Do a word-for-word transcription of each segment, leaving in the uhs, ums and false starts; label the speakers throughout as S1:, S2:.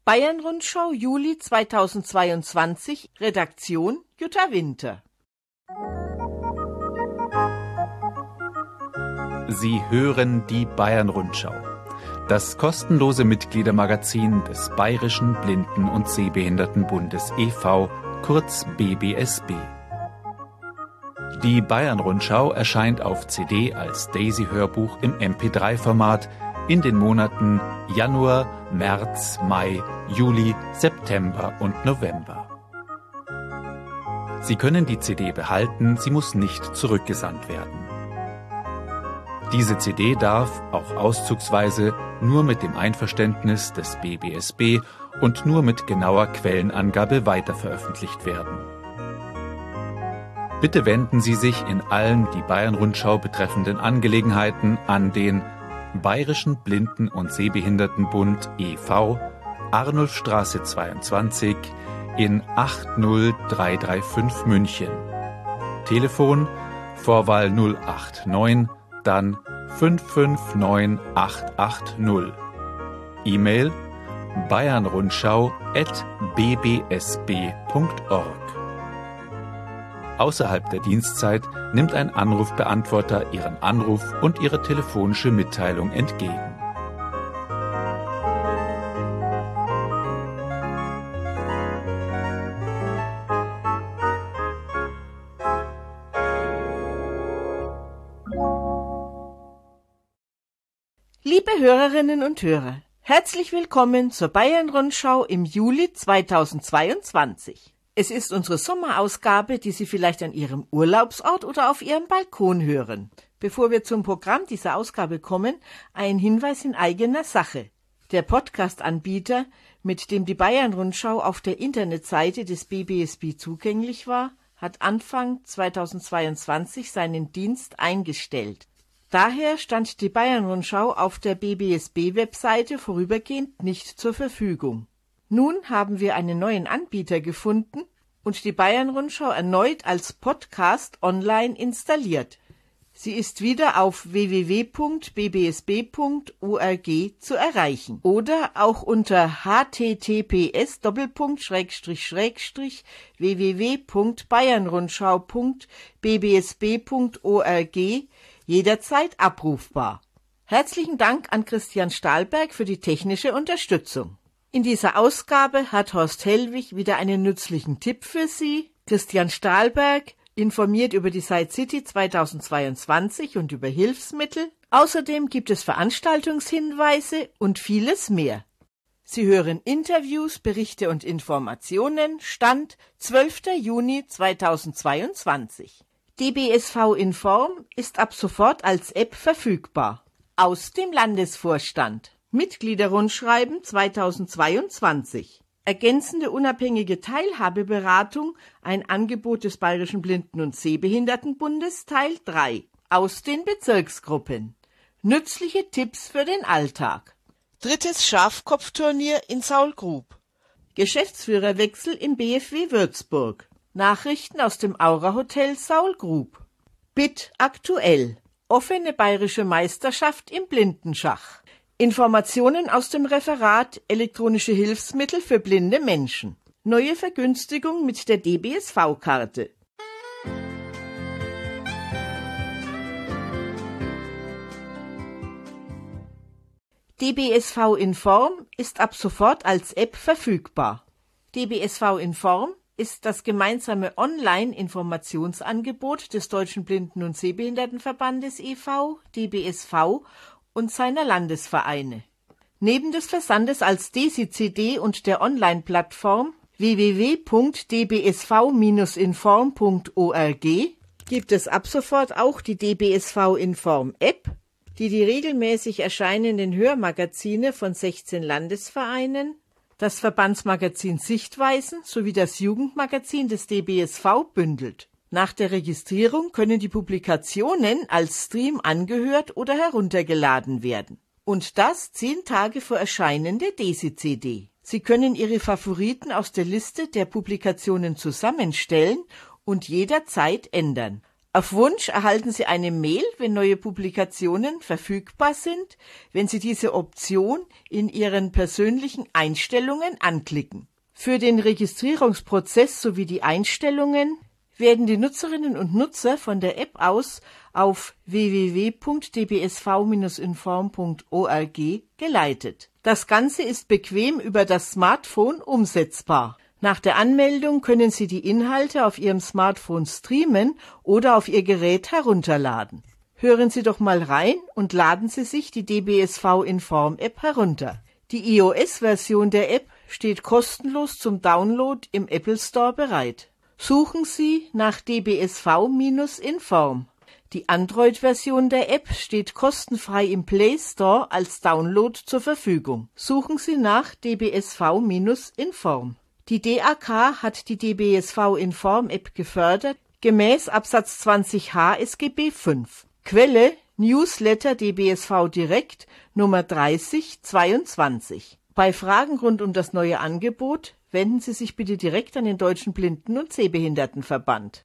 S1: Bayern-Rundschau Juli zweitausendzweiundzwanzig, Redaktion Jutta Winter.
S2: Sie hören die Bayern-Rundschau, das kostenlose Mitgliedermagazin des Bayerischen Blinden- und Sehbehindertenbundes e V, kurz B B S B. Die Bayern-Rundschau erscheint auf C D als Daisy-Hörbuch im M P drei Format in den Monaten Januar, März, Mai, Juli, September und November. Sie können die C D behalten, sie muss nicht zurückgesandt werden. Diese C D darf, auch auszugsweise, nur mit dem Einverständnis des B B S B und nur mit genauer Quellenangabe weiterveröffentlicht werden. Bitte wenden Sie sich in allen die Bayern-Rundschau betreffenden Angelegenheiten an den Bayerischen Blinden- und Sehbehindertenbund e V, Arnulfstraße zweiundzwanzig in acht null drei drei fünf München. Telefon Vorwahl null acht neun, dann fünf fünf neun acht acht null. E-Mail bayernrundschau at b b s b punkt org. Außerhalb der Dienstzeit nimmt ein Anrufbeantworter Ihren Anruf und Ihre telefonische Mitteilung entgegen.
S1: Liebe Hörerinnen und Hörer, herzlich willkommen zur Bayern-Rundschau im Juli zweitausendzweiundzwanzig. Es ist unsere Sommerausgabe, die Sie vielleicht an Ihrem Urlaubsort oder auf Ihrem Balkon hören. Bevor wir zum Programm dieser Ausgabe kommen, ein Hinweis in eigener Sache. Der Podcast-Anbieter, mit dem die Bayern-Rundschau auf der Internetseite des B B S B zugänglich war, hat Anfang zweitausendzweiundzwanzig seinen Dienst eingestellt. Daher stand die Bayern-Rundschau auf der B B S B-Webseite vorübergehend nicht zur Verfügung. Nun haben wir einen neuen Anbieter gefunden und die Bayern-Rundschau erneut als Podcast online installiert. Sie ist wieder auf w w w punkt b b s b punkt org zu erreichen oder auch unter h t t p s Doppelpunkt Schrägstrich Schrägstrich w w w punkt bayernrundschau punkt b b s b punkt org jederzeit abrufbar. Herzlichen Dank an Christian Stahlberg für die technische Unterstützung. In dieser Ausgabe hat Horst Hellwig wieder einen nützlichen Tipp für Sie. Christian Stahlberg informiert über die Side City zweitausendzweiundzwanzig und über Hilfsmittel. Außerdem gibt es Veranstaltungshinweise und vieles mehr. Sie hören Interviews, Berichte und Informationen. Stand zwölfter Juni zweitausendzweiundzwanzig. D B S V Inform ist ab sofort als App verfügbar. Aus dem Landesvorstand. Mitgliederrundschreiben zweitausendzweiundzwanzig. Ergänzende unabhängige Teilhabeberatung, ein Angebot des Bayerischen Blinden- und Sehbehindertenbundes, Teil drei. Aus den Bezirksgruppen. Nützliche Tipps für den Alltag. Drittes Schafkopfturnier in Saulgrub. Geschäftsführerwechsel im B F W Würzburg. Nachrichten aus dem Aura Hotel Saulgrub. B I T aktuell. Offene bayerische Meisterschaft im Blindenschach. Informationen aus dem Referat Elektronische Hilfsmittel für blinde Menschen. Neue Vergünstigung mit der D B S V-Karte. D B S V Inform ist ab sofort als App verfügbar. D B S V Inform ist das gemeinsame Online-Informationsangebot des Deutschen Blinden- und Sehbehindertenverbandes e V, D B S V, und seiner Landesvereine. Neben des Versandes als Daisy-C D und der Online-Plattform w w w punkt d b s v dash inform punkt org gibt es ab sofort auch die D B S V Inform-App, die die regelmäßig erscheinenden Hörmagazine von sechzehn Landesvereinen, das Verbandsmagazin Sichtweisen sowie das Jugendmagazin des D B S V bündelt. Nach der Registrierung können die Publikationen als Stream angehört oder heruntergeladen werden. Und das zehn Tage vor Erscheinen der Daisy-C D. Sie können Ihre Favoriten aus der Liste der Publikationen zusammenstellen und jederzeit ändern. Auf Wunsch erhalten Sie eine Mail, wenn neue Publikationen verfügbar sind, wenn Sie diese Option in Ihren persönlichen Einstellungen anklicken. Für den Registrierungsprozess sowie die Einstellungen werden die Nutzerinnen und Nutzer von der App aus auf w w w punkt d b s v Bindestrich inform punkt org geleitet. Das Ganze ist bequem über das Smartphone umsetzbar. Nach der Anmeldung können Sie die Inhalte auf Ihrem Smartphone streamen oder auf Ihr Gerät herunterladen. Hören Sie doch mal rein und laden Sie sich die D B S V Inform App herunter. Die iOS-Version der App steht kostenlos zum Download im Apple Store bereit. Suchen Sie nach D B S V Inform. Die Android-Version der App steht kostenfrei im Play Store als Download zur Verfügung. Suchen Sie nach D B S V Inform. Die D A K hat die D B S V Inform App gefördert, gemäß Absatz zwanzig H S G B fünf. Quelle Newsletter D B S V Direkt Nummer dreißig zweiundzwanzig. Bei Fragen rund um das neue Angebot wenden Sie sich bitte direkt an den Deutschen Blinden- und Sehbehindertenverband.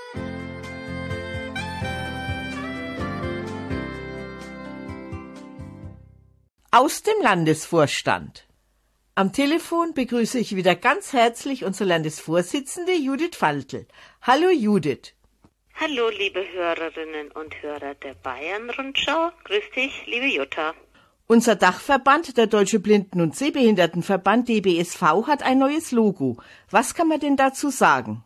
S1: Aus dem Landesvorstand. Am Telefon begrüße ich wieder ganz herzlich unsere Landesvorsitzende Judith Faltl. Hallo Judith.
S3: Hallo liebe Hörerinnen und Hörer der Bayern-Rundschau. Grüß dich, liebe Jutta.
S1: Unser Dachverband, der Deutsche Blinden- und Sehbehindertenverband D B S V, hat ein neues Logo. Was kann man denn dazu sagen?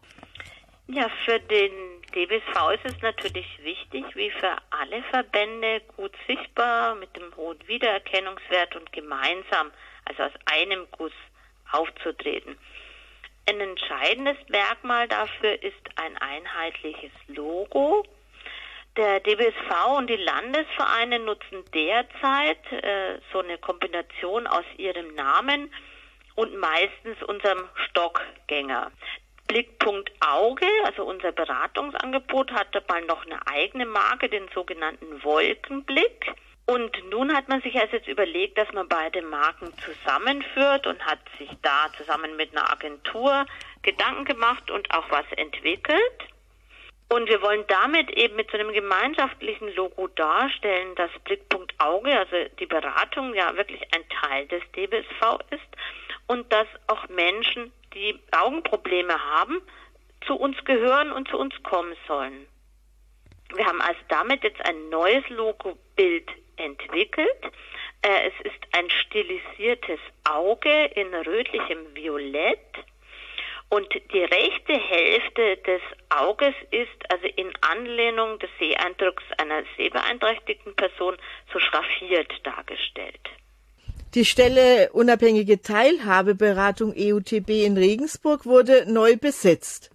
S3: Ja, für den D B S V ist es natürlich wichtig, wie für alle Verbände, gut sichtbar, mit dem hohen Wiedererkennungswert und gemeinsam, also aus einem Guss, aufzutreten. Ein entscheidendes Merkmal dafür ist ein einheitliches Logo. Der D B S V und die Landesvereine nutzen derzeit äh, so eine Kombination aus ihrem Namen und meistens unserem Stockgänger. Blickpunkt Auge, also unser Beratungsangebot, hat dabei noch eine eigene Marke, den sogenannten Wolkenblick. Und nun hat man sich also jetzt überlegt, dass man beide Marken zusammenführt und hat sich da zusammen mit einer Agentur Gedanken gemacht und auch was entwickelt. Und wir wollen damit eben mit so einem gemeinschaftlichen Logo darstellen, dass Blickpunkt Auge, also die Beratung, ja wirklich ein Teil des D B S V ist und dass auch Menschen, die Augenprobleme haben, zu uns gehören und zu uns kommen sollen. Wir haben also damit jetzt ein neues Logobild entwickelt. Äh, es ist ein stilisiertes Auge in rötlichem Violett. Und die rechte Hälfte des Auges ist also in Anlehnung des Seheindrucks einer sehbeeinträchtigten Person so schraffiert dargestellt.
S1: Die Stelle Unabhängige Teilhabeberatung E U T B in Regensburg wurde neu besetzt.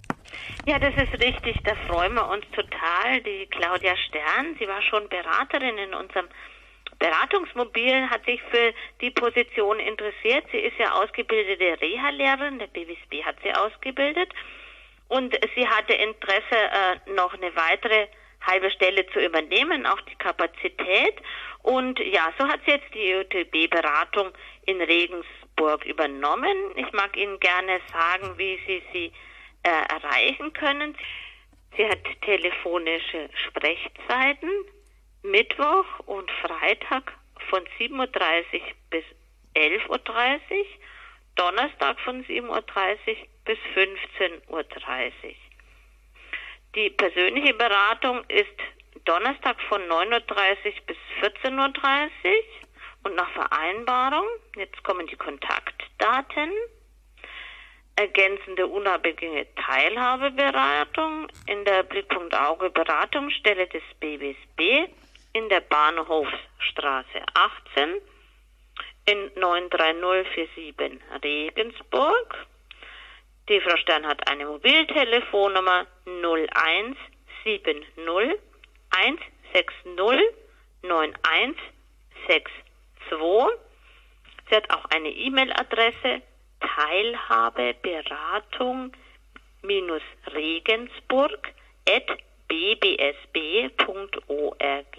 S3: Ja, das ist richtig, da freuen wir uns total. Die Claudia Stern, sie war schon Beraterin in unserem Beratungsmobil, hat sich für die Position interessiert. Sie ist ja ausgebildete Reha-Lehrerin, der B W S B hat sie ausgebildet. Und sie hatte Interesse, äh, noch eine weitere halbe Stelle zu übernehmen, auch die Kapazität. Und ja, so hat sie jetzt die E U T B-Beratung in Regensburg übernommen. Ich mag Ihnen gerne sagen, wie Sie sie äh, erreichen können. Sie hat telefonische Sprechzeiten, Mittwoch und Freitag von sieben Uhr dreißig bis elf Uhr dreißig, Donnerstag von sieben Uhr dreißig bis fünfzehn Uhr dreißig. Die persönliche Beratung ist Donnerstag von neun Uhr dreißig bis vierzehn Uhr dreißig und nach Vereinbarung, jetzt kommen die Kontaktdaten, ergänzende unabhängige Teilhabeberatung in der Blickpunkt Auge Beratungsstelle des B W S B in der Bahnhofsstraße achtzehn in neun drei null vier sieben Regensburg. Die Frau Stern hat eine Mobiltelefonnummer null eins sieben null eins sechs null neun eins sechs zwei. Sie hat auch eine E-Mail-Adresse Teilhabeberatung Regensburg at b b s b punkt org.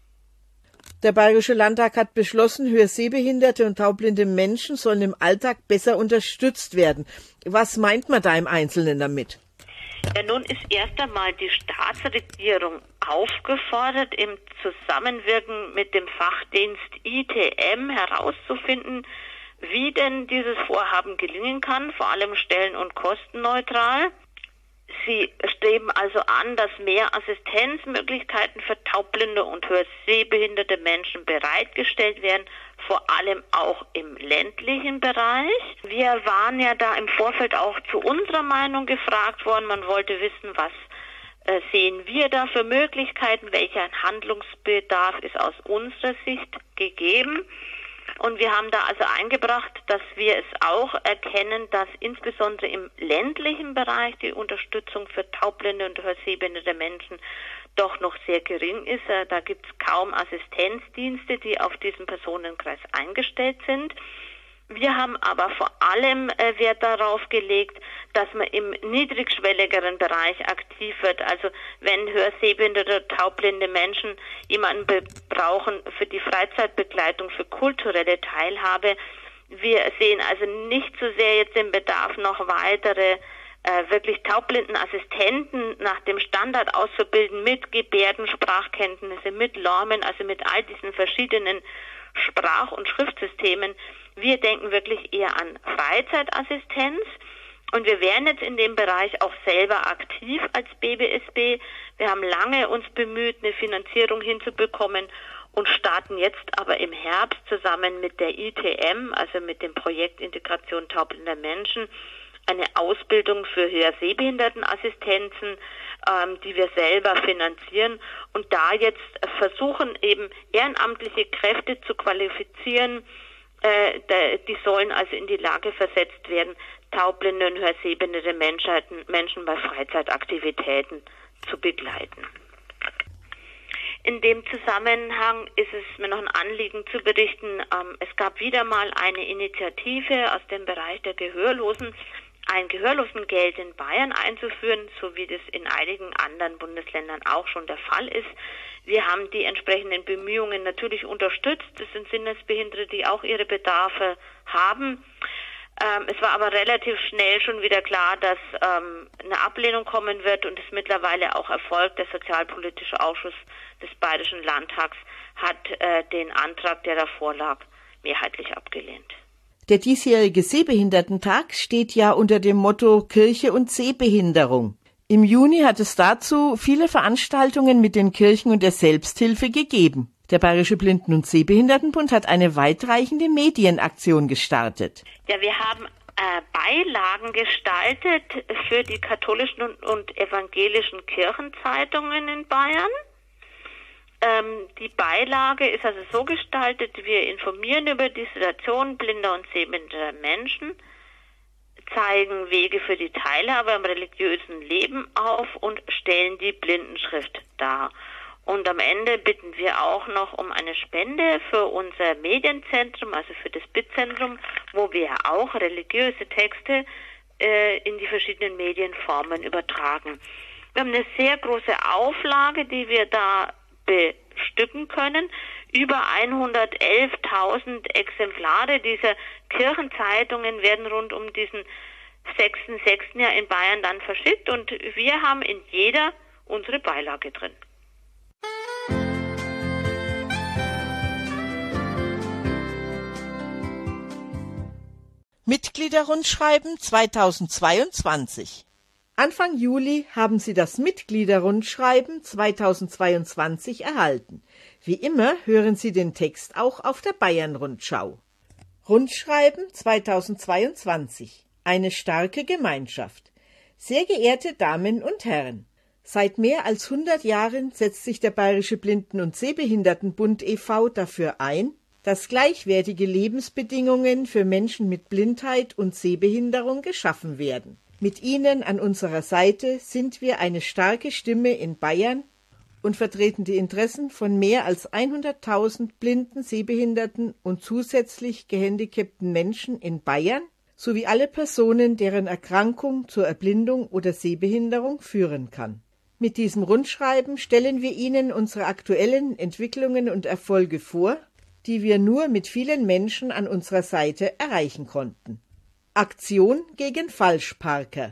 S1: Der Bayerische Landtag hat beschlossen, hörsehbehinderte und taubblinde Menschen sollen im Alltag besser unterstützt werden. Was meint man da im Einzelnen damit?
S3: Ja, nun ist erst einmal die Staatsregierung aufgefordert, im Zusammenwirken mit dem Fachdienst I T M herauszufinden, wie denn dieses Vorhaben gelingen kann, vor allem stellen- und kostenneutral. Sie streben also an, dass mehr Assistenzmöglichkeiten für taubblinde und hörsehbehinderte Menschen bereitgestellt werden, vor allem auch im ländlichen Bereich. Wir waren ja da im Vorfeld auch zu unserer Meinung gefragt worden. Man wollte wissen, was äh, sehen wir da für Möglichkeiten, welcher Handlungsbedarf ist aus unserer Sicht gegeben. Und wir haben da also eingebracht, dass wir es auch erkennen, dass insbesondere im ländlichen Bereich die Unterstützung für taubblinde und hörsehbehinderte Menschen doch noch sehr gering ist. Da gibt es kaum Assistenzdienste, die auf diesen Personenkreis eingestellt sind. Wir haben aber vor allem äh, Wert darauf gelegt, dass man im niedrigschwelligeren Bereich aktiv wird. Also wenn hörsehbehinderte oder taubblinde Menschen jemanden brauchen für die Freizeitbegleitung, für kulturelle Teilhabe. Wir sehen also nicht so sehr jetzt den Bedarf, noch weitere äh, wirklich taubblinden Assistenten nach dem Standard auszubilden mit Gebärdensprachkenntnisse, mit Lormen, also mit all diesen verschiedenen Sprach- und Schriftsystemen. Wir denken wirklich eher an Freizeitassistenz und wir wären jetzt in dem Bereich auch selber aktiv als B B S B. Wir haben lange uns bemüht, eine Finanzierung hinzubekommen und starten jetzt aber im Herbst zusammen mit der I T M, also mit dem Projekt Integration taubblinder Menschen, eine Ausbildung für Hörsehbehindertenassistenzen, ähm, die wir selber finanzieren und da jetzt versuchen, eben ehrenamtliche Kräfte zu qualifizieren. Äh, die sollen also in die Lage versetzt werden, taubblinde und hörsehbehinderte Menschen, Menschen bei Freizeitaktivitäten zu begleiten. In dem Zusammenhang ist es mir noch ein Anliegen zu berichten, ähm, es gab wieder mal eine Initiative aus dem Bereich der Gehörlosen, ein Gehörlosengeld in Bayern einzuführen, so wie das in einigen anderen Bundesländern auch schon der Fall ist. Wir haben die entsprechenden Bemühungen natürlich unterstützt. Das sind Sinnesbehinderte, die auch ihre Bedarfe haben. Ähm, es war aber relativ schnell schon wieder klar, dass ähm, eine Ablehnung kommen wird und es mittlerweile auch erfolgt. Der Sozialpolitische Ausschuss des Bayerischen Landtags hat äh, den Antrag, der da vorlag, mehrheitlich abgelehnt.
S1: Der diesjährige Sehbehindertentag steht ja unter dem Motto Kirche und Sehbehinderung. Im Juni hat es dazu viele Veranstaltungen mit den Kirchen und der Selbsthilfe gegeben. Der Bayerische Blinden- und Sehbehindertenbund hat eine weitreichende Medienaktion gestartet.
S3: Ja, wir haben äh, Beilagen gestaltet für die katholischen und, und evangelischen Kirchenzeitungen in Bayern. Ähm, die Beilage ist also so gestaltet, wir informieren über die Situation blinder und sehbehinderter Menschen, zeigen Wege für die Teilhabe am religiösen Leben auf und stellen die Blindenschrift dar. Und am Ende bitten wir auch noch um eine Spende für unser Medienzentrum, also für das B I T-Zentrum, wo wir auch religiöse Texte äh, in die verschiedenen Medienformen übertragen. Wir haben eine sehr große Auflage, die wir da bestücken können. Über hundertelftausend Exemplare dieser Kirchenzeitungen werden rund um diesen sechsten sechsten Jahr in Bayern dann verschickt und wir haben in jeder unsere Beilage drin.
S1: Mitgliederrundschreiben zweitausendzweiundzwanzig. Anfang Juli haben Sie das Mitgliederrundschreiben zweitausendzweiundzwanzig erhalten. Wie immer hören Sie den Text auch auf der Bayern-Rundschau. Rundschreiben zweitausendzweiundzwanzig. Eine starke Gemeinschaft. Sehr geehrte Damen und Herren, seit mehr als hundert Jahren setzt sich der Bayerische Blinden- und Sehbehindertenbund e V dafür ein, dass gleichwertige Lebensbedingungen für Menschen mit Blindheit und Sehbehinderung geschaffen werden. Mit Ihnen an unserer Seite sind wir eine starke Stimme in Bayern und vertreten die Interessen von mehr als hunderttausend blinden, sehbehinderten und zusätzlich gehandicapten Menschen in Bayern sowie alle Personen, deren Erkrankung zur Erblindung oder Sehbehinderung führen kann. Mit diesem Rundschreiben stellen wir Ihnen unsere aktuellen Entwicklungen und Erfolge vor, die wir nur mit vielen Menschen an unserer Seite erreichen konnten. Aktion gegen Falschparker.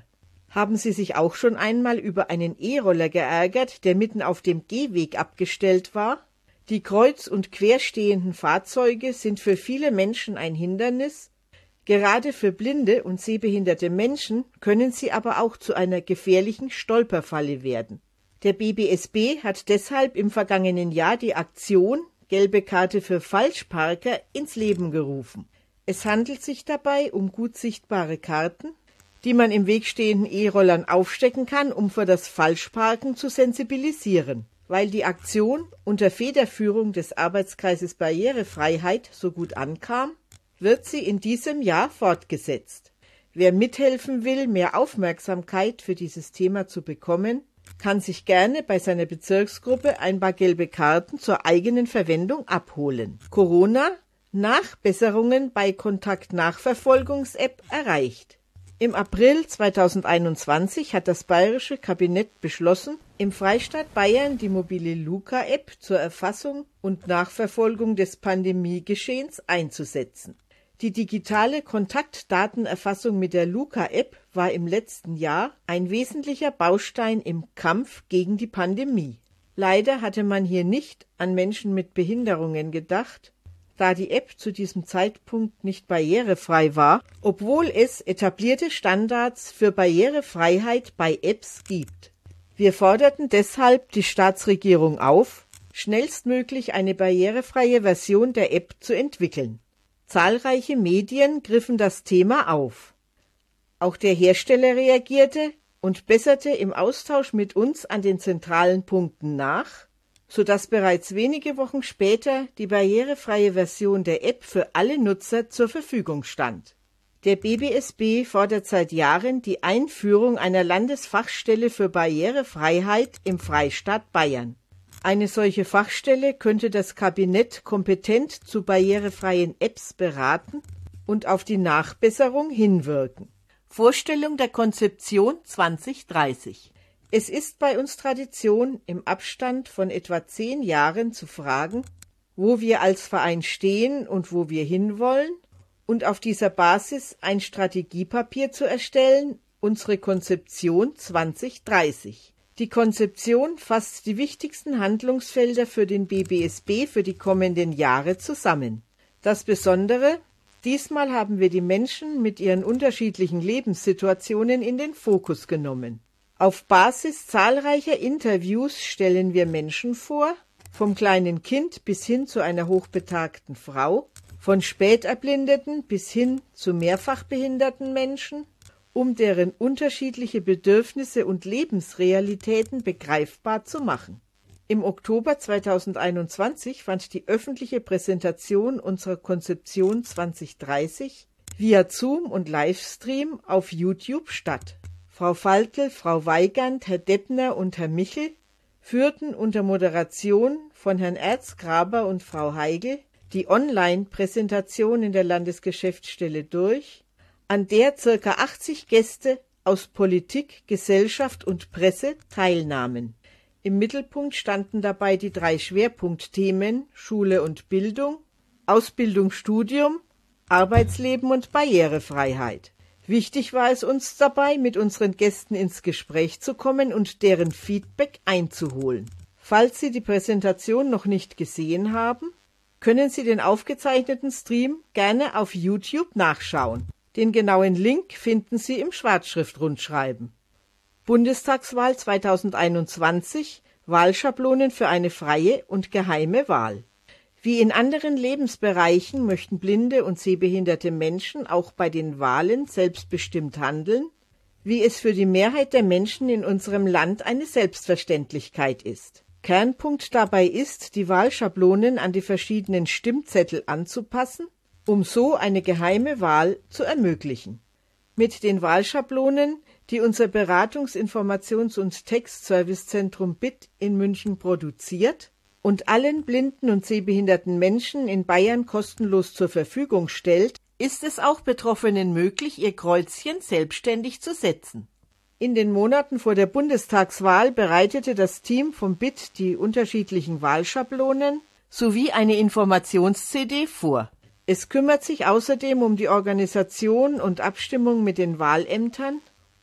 S1: Haben Sie sich auch schon einmal über einen E-Roller geärgert, der mitten auf dem Gehweg abgestellt war? Die kreuz- und querstehenden Fahrzeuge sind für viele Menschen ein Hindernis. Gerade für blinde und sehbehinderte Menschen können sie aber auch zu einer gefährlichen Stolperfalle werden. Der B B S B hat deshalb im vergangenen Jahr die Aktion Gelbe Karte für Falschparker ins Leben gerufen. Es handelt sich dabei um gut sichtbare Karten, die man im Weg stehenden E-Rollern aufstecken kann, um für das Falschparken zu sensibilisieren. Weil die Aktion unter Federführung des Arbeitskreises Barrierefreiheit so gut ankam, wird sie in diesem Jahr fortgesetzt. Wer mithelfen will, mehr Aufmerksamkeit für dieses Thema zu bekommen, kann sich gerne bei seiner Bezirksgruppe ein paar gelbe Karten zur eigenen Verwendung abholen. Corona: Nachbesserungen bei Kontaktnachverfolgungs-App erreicht. Im April zweitausendeinundzwanzig hat das bayerische Kabinett beschlossen, im Freistaat Bayern die mobile Luca-App zur Erfassung und Nachverfolgung des Pandemiegeschehens einzusetzen. Die digitale Kontaktdatenerfassung mit der Luca-App war im letzten Jahr ein wesentlicher Baustein im Kampf gegen die Pandemie. Leider hatte man hier nicht an Menschen mit Behinderungen gedacht, da die App zu diesem Zeitpunkt nicht barrierefrei war, obwohl es etablierte Standards für Barrierefreiheit bei Apps gibt. Wir forderten deshalb die Staatsregierung auf, schnellstmöglich eine barrierefreie Version der App zu entwickeln. Zahlreiche Medien griffen das Thema auf. Auch der Hersteller reagierte und besserte im Austausch mit uns an den zentralen Punkten nach, sodass bereits wenige Wochen später die barrierefreie Version der App für alle Nutzer zur Verfügung stand. Der B B S B fordert seit Jahren die Einführung einer Landesfachstelle für Barrierefreiheit im Freistaat Bayern. Eine solche Fachstelle könnte das Kabinett kompetent zu barrierefreien Apps beraten und auf die Nachbesserung hinwirken. Vorstellung der Konzeption zwanzig dreißig. Es ist bei uns Tradition, im Abstand von etwa zehn Jahren zu fragen, wo wir als Verein stehen und wo wir hinwollen, und auf dieser Basis ein Strategiepapier zu erstellen, unsere Konzeption zwanzig dreißig. Die Konzeption fasst die wichtigsten Handlungsfelder für den B B S B für die kommenden Jahre zusammen. Das Besondere: Diesmal haben wir die Menschen mit ihren unterschiedlichen Lebenssituationen in den Fokus genommen. Auf Basis zahlreicher Interviews stellen wir Menschen vor, vom kleinen Kind bis hin zu einer hochbetagten Frau, von Späterblindeten bis hin zu mehrfach behinderten Menschen, um deren unterschiedliche Bedürfnisse und Lebensrealitäten begreifbar zu machen. Im Oktober zweitausendeinundzwanzig fand die öffentliche Präsentation unserer Konzeption zwanzig dreißig via Zoom und Livestream auf YouTube statt. Frau Faltl, Frau Weigand, Herr Deppner und Herr Michel führten unter Moderation von Herrn Erzgraber und Frau Heigl die Online-Präsentation in der Landesgeschäftsstelle durch, an der ca. achtzig Gäste aus Politik, Gesellschaft und Presse teilnahmen. Im Mittelpunkt standen dabei die drei Schwerpunktthemen Schule und Bildung, Ausbildung, Studium, Arbeitsleben und Barrierefreiheit. Wichtig war es uns dabei, mit unseren Gästen ins Gespräch zu kommen und deren Feedback einzuholen. Falls Sie die Präsentation noch nicht gesehen haben, können Sie den aufgezeichneten Stream gerne auf YouTube nachschauen. Den genauen Link finden Sie im Schwarzschriftrundschreiben. Bundestagswahl zweitausendeinundzwanzig, Wahlschablonen für eine freie und geheime Wahl. Wie in anderen Lebensbereichen möchten blinde und sehbehinderte Menschen auch bei den Wahlen selbstbestimmt handeln, wie es für die Mehrheit der Menschen in unserem Land eine Selbstverständlichkeit ist. Kernpunkt dabei ist, die Wahlschablonen an die verschiedenen Stimmzettel anzupassen, um so eine geheime Wahl zu ermöglichen. Mit den Wahlschablonen, die unser Beratungs-, Informations- und Textservicezentrum B I T in München produziert und allen blinden und sehbehinderten Menschen in Bayern kostenlos zur Verfügung stellt, ist es auch Betroffenen möglich, ihr Kreuzchen selbstständig zu setzen. In den Monaten vor der Bundestagswahl bereitete das Team vom B I T die unterschiedlichen Wahlschablonen sowie eine Informations-C D vor. Es kümmert sich außerdem um die Organisation und Abstimmung mit den Wahlämtern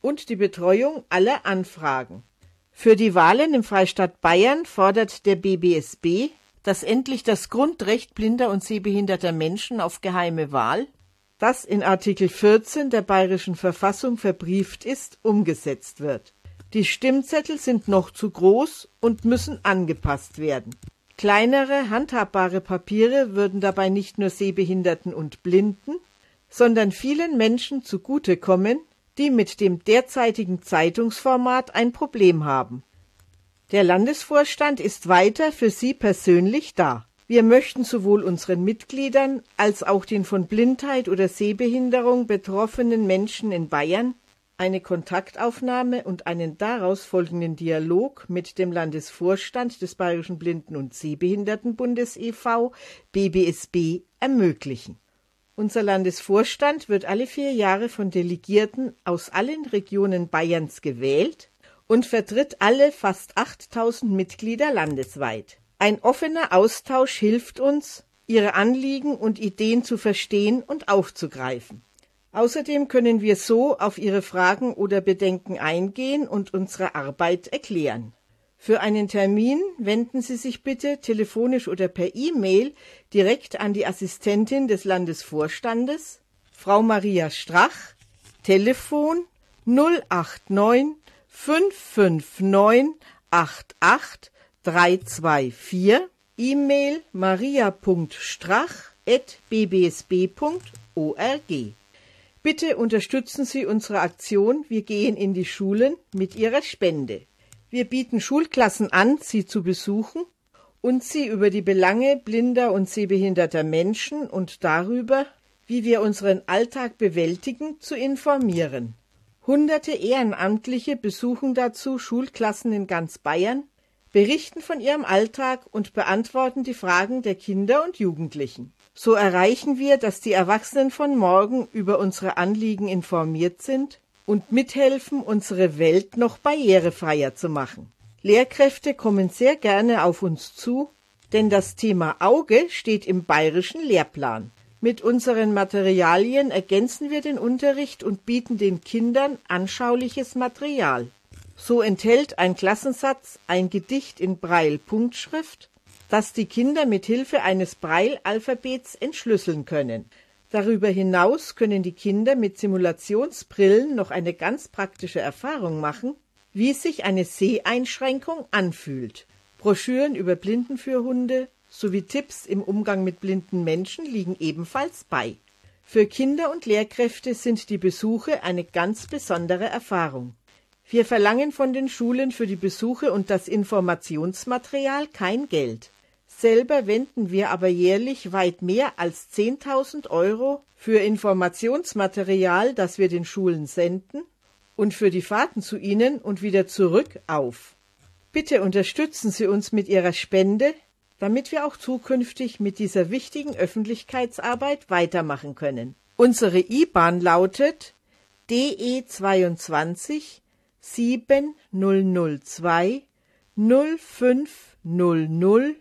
S1: und die Betreuung aller Anfragen. Für die Wahlen im Freistaat Bayern fordert der B B S B, dass endlich das Grundrecht blinder und sehbehinderter Menschen auf geheime Wahl, das in Artikel vierzehn der Bayerischen Verfassung verbrieft ist, umgesetzt wird. Die Stimmzettel sind noch zu groß und müssen angepasst werden. Kleinere, handhabbare Papiere würden dabei nicht nur Sehbehinderten und Blinden, sondern vielen Menschen zugutekommen, die mit dem derzeitigen Zeitungsformat ein Problem haben. Der Landesvorstand ist weiter für Sie persönlich da. Wir möchten sowohl unseren Mitgliedern als auch den von Blindheit oder Sehbehinderung betroffenen Menschen in Bayern eine Kontaktaufnahme und einen daraus folgenden Dialog mit dem Landesvorstand des Bayerischen Blinden- und Sehbehindertenbundes e V, B B S B, ermöglichen. Unser Landesvorstand wird alle vier Jahre von Delegierten aus allen Regionen Bayerns gewählt und vertritt alle fast achttausend Mitglieder landesweit. Ein offener Austausch hilft uns, ihre Anliegen und Ideen zu verstehen und aufzugreifen. Außerdem können wir so auf Ihre Fragen oder Bedenken eingehen und unsere Arbeit erklären. Für einen Termin wenden Sie sich bitte telefonisch oder per E-Mail direkt an die Assistentin des Landesvorstandes, Frau Maria Strach, Telefon null acht neun fünf fünf neun acht acht drei zwei vier, E-Mail maria punkt strach at b b s b punkt org. Bitte unterstützen Sie unsere Aktion Wir gehen in die Schulen mit Ihrer Spende. Wir bieten Schulklassen an, sie zu besuchen und sie über die Belange blinder und sehbehinderter Menschen und darüber, wie wir unseren Alltag bewältigen, zu informieren. Hunderte Ehrenamtliche besuchen dazu Schulklassen in ganz Bayern, berichten von ihrem Alltag und beantworten die Fragen der Kinder und Jugendlichen. So erreichen wir, dass die Erwachsenen von morgen über unsere Anliegen informiert sind und mithelfen, unsere Welt noch barrierefreier zu machen. Lehrkräfte kommen sehr gerne auf uns zu, denn das Thema Auge steht im bayerischen Lehrplan. Mit unseren Materialien ergänzen wir den Unterricht und bieten den Kindern anschauliches Material. So enthält ein Klassensatz ein Gedicht in Braille-Punktschrift, das die Kinder mit Hilfe eines Braille-Alphabets entschlüsseln können. Darüber hinaus können die Kinder mit Simulationsbrillen noch eine ganz praktische Erfahrung machen, wie sich eine Seheinschränkung anfühlt. Broschüren über Blindenführhunde sowie Tipps im Umgang mit blinden Menschen liegen ebenfalls bei. Für Kinder und Lehrkräfte sind die Besuche eine ganz besondere Erfahrung. Wir verlangen von den Schulen für die Besuche und das Informationsmaterial kein Geld. Selber wenden wir aber jährlich weit mehr als zehntausend Euro für Informationsmaterial, das wir den Schulen senden, und für die Fahrten zu ihnen und wieder zurück auf. Bitte unterstützen Sie uns mit Ihrer Spende, damit wir auch zukünftig mit dieser wichtigen Öffentlichkeitsarbeit weitermachen können. Unsere I B A N lautet D E zweiundzwanzig sieben null null zwei null fünf null null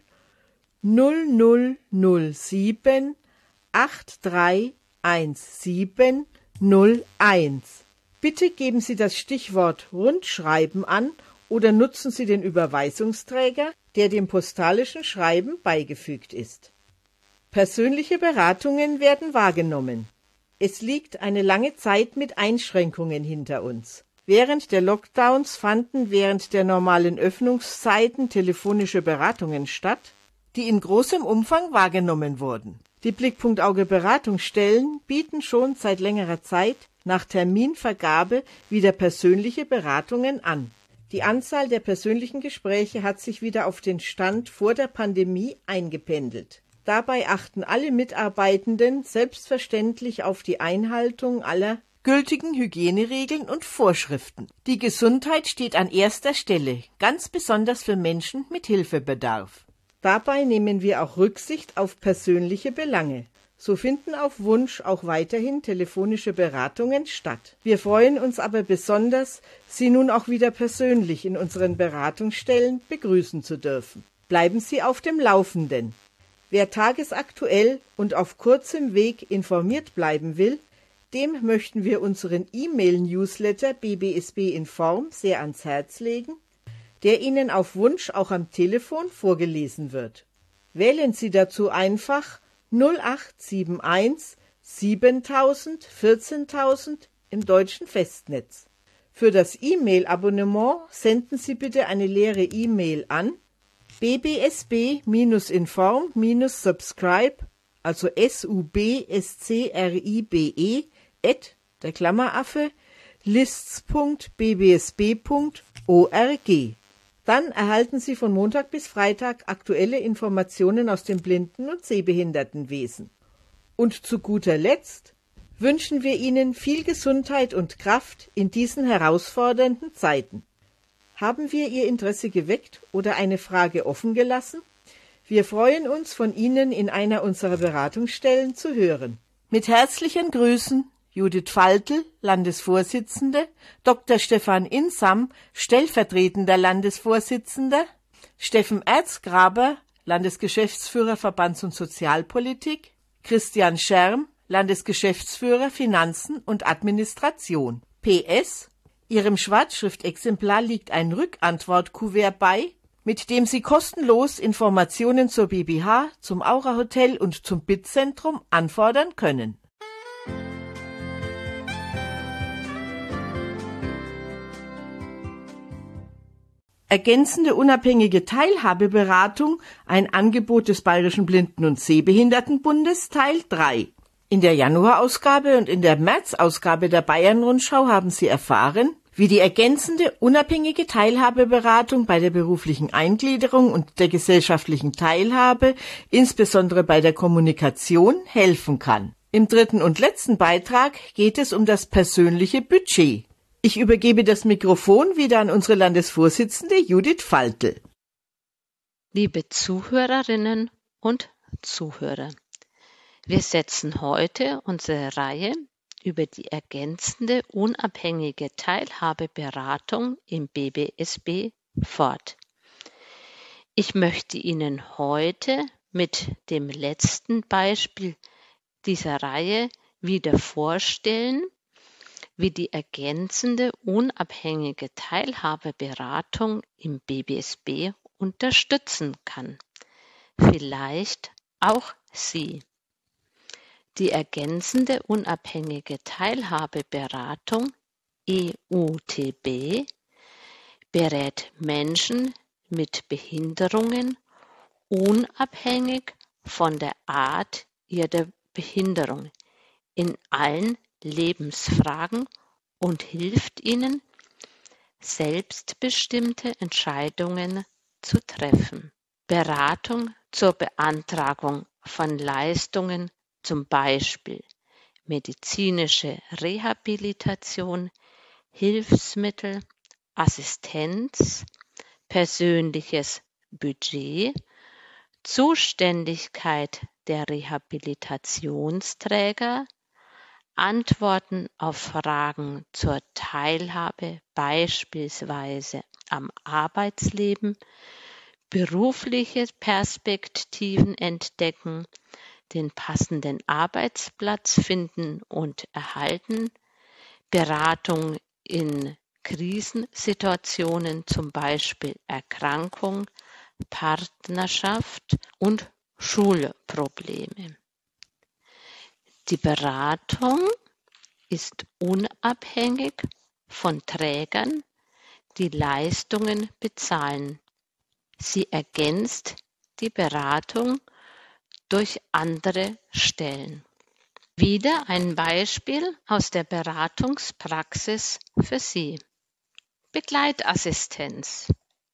S1: null null null sieben acht drei eins sieben null eins. Bitte geben Sie das Stichwort Rundschreiben an oder nutzen Sie den Überweisungsträger, der dem postalischen Schreiben beigefügt ist. Persönliche Beratungen werden wahrgenommen. Es liegt eine lange Zeit mit Einschränkungen hinter uns. Während der Lockdowns fanden während der normalen Öffnungszeiten telefonische Beratungen statt, die in großem Umfang wahrgenommen wurden. Die Blickpunkt Auge Beratungsstellen bieten schon seit längerer Zeit nach Terminvergabe wieder persönliche Beratungen an. Die Anzahl der persönlichen Gespräche hat sich wieder auf den Stand vor der Pandemie eingependelt. Dabei achten alle Mitarbeitenden selbstverständlich auf die Einhaltung aller gültigen Hygieneregeln und Vorschriften. Die Gesundheit steht an erster Stelle, ganz besonders für Menschen mit Hilfebedarf. Dabei nehmen wir auch Rücksicht auf persönliche Belange. So finden auf Wunsch auch weiterhin telefonische Beratungen statt. Wir freuen uns aber besonders, Sie nun auch wieder persönlich in unseren Beratungsstellen begrüßen zu dürfen. Bleiben Sie auf dem Laufenden. Wer tagesaktuell und auf kurzem Weg informiert bleiben will, Außerdem möchten wir unseren E-Mail-Newsletter B B S B Inform sehr ans Herz legen, der Ihnen auf Wunsch auch am Telefon vorgelesen wird. Wählen Sie dazu einfach null acht sieben eins siebentausend vierzehntausend im deutschen Festnetz. Für das E-Mail-Abonnement senden Sie bitte eine leere E-Mail an b b s b inform subscribe, also S U B S C R I B E, at der Klammeraffe, lists punkt b b s b punkt org. Dann erhalten Sie von Montag bis Freitag aktuelle Informationen aus dem Blinden- und Sehbehindertenwesen. Und zu guter Letzt wünschen wir Ihnen viel Gesundheit und Kraft in diesen herausfordernden Zeiten. Haben wir Ihr Interesse geweckt oder eine Frage offen gelassen? Wir freuen uns, von Ihnen in einer unserer Beratungsstellen zu hören. Mit herzlichen Grüßen, Judith Faltl, Landesvorsitzende, Doktor Stefan Insam, stellvertretender Landesvorsitzender, Steffen Erzgraber, Landesgeschäftsführer Verbands- und Sozialpolitik, Christian Scherm, Landesgeschäftsführer Finanzen und Administration. P S: Ihrem Schwarzschriftexemplar liegt ein Rückantwortkuvert bei, mit dem Sie kostenlos Informationen zur B B H, zum Aura Hotel und zum B I T-Zentrum anfordern können. Ergänzende unabhängige Teilhabeberatung, ein Angebot des Bayerischen Blinden- und Sehbehindertenbundes, Teil drei. In der Januarausgabe und in der Märzausgabe der Bayern-Rundschau haben Sie erfahren, wie die ergänzende unabhängige Teilhabeberatung bei der beruflichen Eingliederung und der gesellschaftlichen Teilhabe, insbesondere bei der Kommunikation, helfen kann. Im dritten und letzten Beitrag geht es um das persönliche Budget. Ich übergebe das Mikrofon wieder an unsere Landesvorsitzende Judith Faltl.
S4: Liebe Zuhörerinnen und Zuhörer, wir setzen heute unsere Reihe über die ergänzende unabhängige Teilhabeberatung im B B S B fort. Ich möchte Ihnen heute mit dem letzten Beispiel dieser Reihe wieder vorstellen, wie die ergänzende unabhängige Teilhabeberatung im B B S B unterstützen kann. Vielleicht auch Sie. Die ergänzende unabhängige Teilhabeberatung E U T B berät Menschen mit Behinderungen unabhängig von der Art ihrer Behinderung in allen Lebensfragen und hilft ihnen, selbstbestimmte Entscheidungen zu treffen. Beratung zur Beantragung von Leistungen, zum Beispiel medizinische Rehabilitation, Hilfsmittel, Assistenz, persönliches Budget, Zuständigkeit der Rehabilitationsträger, Antworten auf Fragen zur Teilhabe, beispielsweise am Arbeitsleben, berufliche Perspektiven entdecken, den passenden Arbeitsplatz finden und erhalten, Beratung in Krisensituationen, zum Beispiel Erkrankung, Partnerschaft und Schulprobleme. Die Beratung ist unabhängig von Trägern, die Leistungen bezahlen. Sie ergänzt die Beratung durch andere Stellen. Wieder ein Beispiel aus der Beratungspraxis für Sie. Begleitassistenz.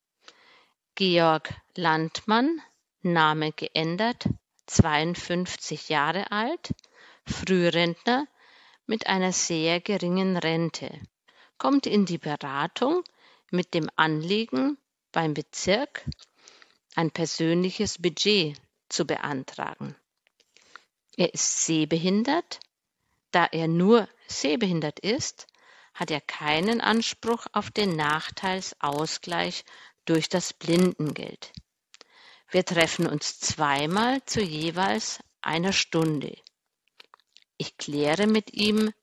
S4: Georg Landmann, Name geändert, zweiundfünfzig Jahre alt, Frührentner mit einer sehr geringen Rente, kommt in die Beratung mit dem Anliegen, beim Bezirk ein persönliches Budget zu beantragen. Er ist sehbehindert. Da er nur sehbehindert ist, hat er keinen Anspruch auf den Nachteilsausgleich durch das Blindengeld. Wir treffen uns zweimal zu jeweils einer Stunde. Ich kläre mit ihm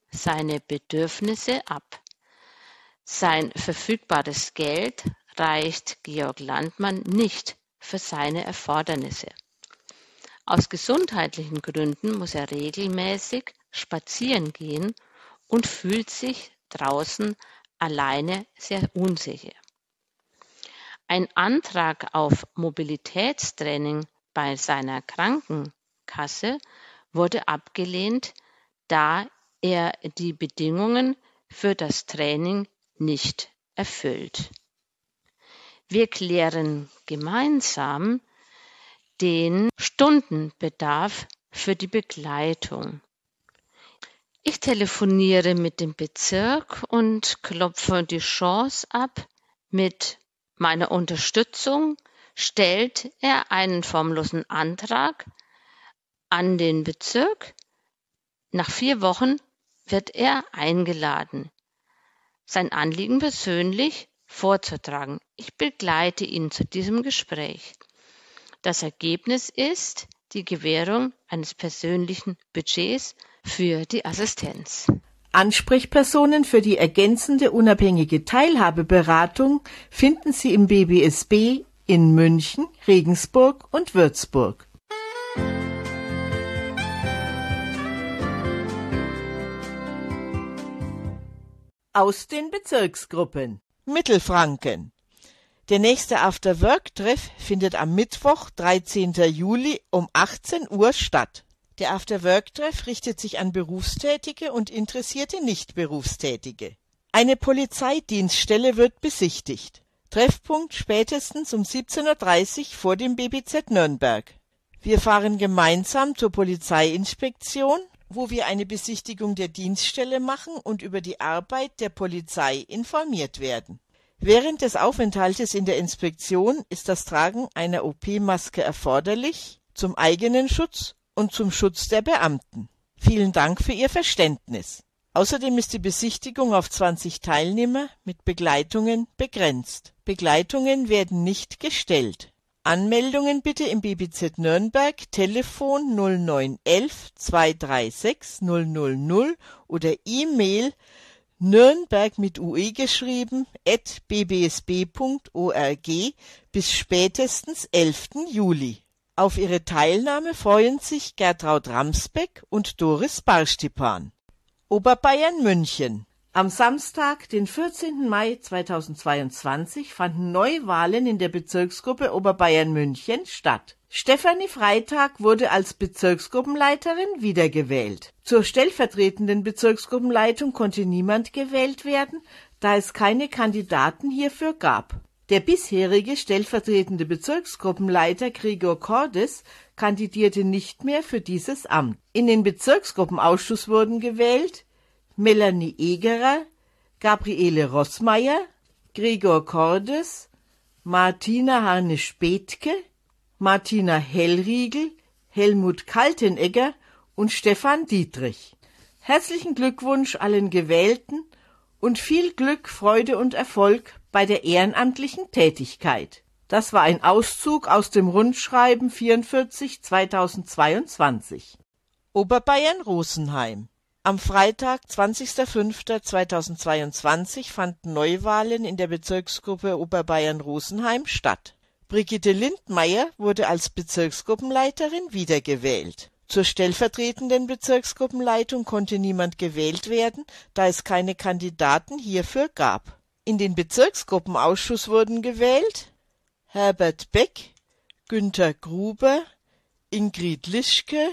S4: seine Bedürfnisse ab. Sein verfügbares Geld reicht Georg Landmann nicht für seine Erfordernisse. Aus gesundheitlichen Gründen muss er regelmäßig spazieren gehen und fühlt sich draußen alleine sehr unsicher. Ein Antrag auf Mobilitätstraining bei seiner Krankenkasse wurde abgelehnt, da er die Bedingungen für das Training nicht erfüllt. Wir klären gemeinsam den Stundenbedarf für die Begleitung. Ich telefoniere mit dem Bezirk und klopfe die Chance ab. Mit meiner Unterstützung stellt er einen formlosen Antrag an den Bezirk. Nach vier Wochen wird er eingeladen, sein Anliegen persönlich vorzutragen. Ich begleite ihn zu diesem Gespräch. Das Ergebnis ist die Gewährung eines persönlichen Budgets für die Assistenz.
S1: Ansprechpersonen für die ergänzende unabhängige Teilhabeberatung finden Sie im B B S B in München, Regensburg und Würzburg. Aus den Bezirksgruppen. Mittelfranken. Der nächste After-Work-Treff findet am Mittwoch, dreizehnten Juli um achtzehn Uhr statt. Der After-Work-Treff richtet sich an Berufstätige und interessierte Nichtberufstätige. Eine Polizeidienststelle wird besichtigt. Treffpunkt spätestens um siebzehn Uhr dreißig vor dem B B Z Nürnberg. Wir fahren gemeinsam zur Polizeiinspektion, wo wir eine Besichtigung der Dienststelle machen und über die Arbeit der Polizei informiert werden. Während des Aufenthaltes in der Inspektion ist das Tragen einer O P-Maske erforderlich, zum eigenen Schutz und zum Schutz der Beamten. Vielen Dank für Ihr Verständnis. Außerdem ist die Besichtigung auf zwanzig Teilnehmer mit Begleitungen begrenzt. Begleitungen werden nicht gestellt. Anmeldungen bitte im B B Z Nürnberg, Telefon null neun elf zwei drei sechs null null null oder E-Mail Nürnberg mit U E geschrieben, at b b s b punkt org bis spätestens elften Juli. Auf Ihre Teilnahme freuen sich Gertraud Ramsbeck und Doris Barstipan. Oberbayern München. Am Samstag, den vierzehnten Mai zweitausendzweiundzwanzig, fanden Neuwahlen in der Bezirksgruppe Oberbayern München statt. Stefanie Freitag wurde als Bezirksgruppenleiterin wiedergewählt. Zur stellvertretenden Bezirksgruppenleitung konnte niemand gewählt werden, da es keine Kandidaten hierfür gab. Der bisherige stellvertretende Bezirksgruppenleiter Gregor Cordes kandidierte nicht mehr für dieses Amt. In den Bezirksgruppenausschuss wurden gewählt Melanie Egerer, Gabriele Rossmeier, Gregor Cordes, Martina Harnisch-Bethke, Martina Hellriegel, Helmut Kaltenegger und Stefan Dietrich. Herzlichen Glückwunsch allen Gewählten und viel Glück, Freude und Erfolg bei der ehrenamtlichen Tätigkeit. Das war ein Auszug aus dem Rundschreiben vierundvierzig zweitausendzweiundzwanzig. Oberbayern Rosenheim. Am Freitag, zwanzigsten fünften zweitausendzweiundzwanzig, fanden Neuwahlen in der Bezirksgruppe Oberbayern Rosenheim statt. Brigitte Lindmeier wurde als Bezirksgruppenleiterin wiedergewählt. Zur stellvertretenden Bezirksgruppenleitung konnte niemand gewählt werden, da es keine Kandidaten hierfür gab. In den Bezirksgruppenausschuss wurden gewählt Herbert Beck, Günter Gruber, Ingrid Lischke,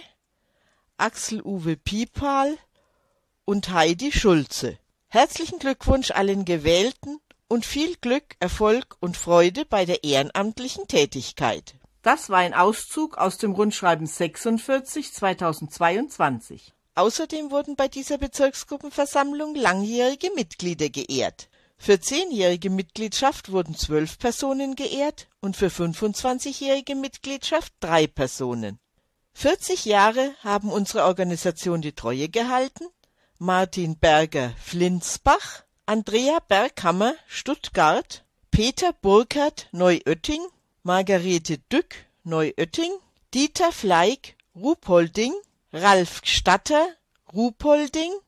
S1: Axel-Uwe Piepal und Heidi Schulze. Herzlichen Glückwunsch allen Gewählten und viel Glück, Erfolg und Freude bei der ehrenamtlichen Tätigkeit. Das war ein Auszug aus dem Rundschreiben sechsundvierzig zweitausendzweiundzwanzig. Außerdem wurden bei dieser Bezirksgruppenversammlung langjährige Mitglieder geehrt. Für zehnjährige Mitgliedschaft wurden zwölf Personen geehrt und für fünfundzwanzigjährige Mitgliedschaft drei Personen. vierzig Jahre haben unsere Organisation die Treue gehalten. Martin Berger Flinsbach, Andrea Berghammer Stuttgart, Peter Burkhardt Neuötting, Margarete Dück Neuötting, Dieter Fleig Ruhpolding, Ralf Gstatter Ruhpolding,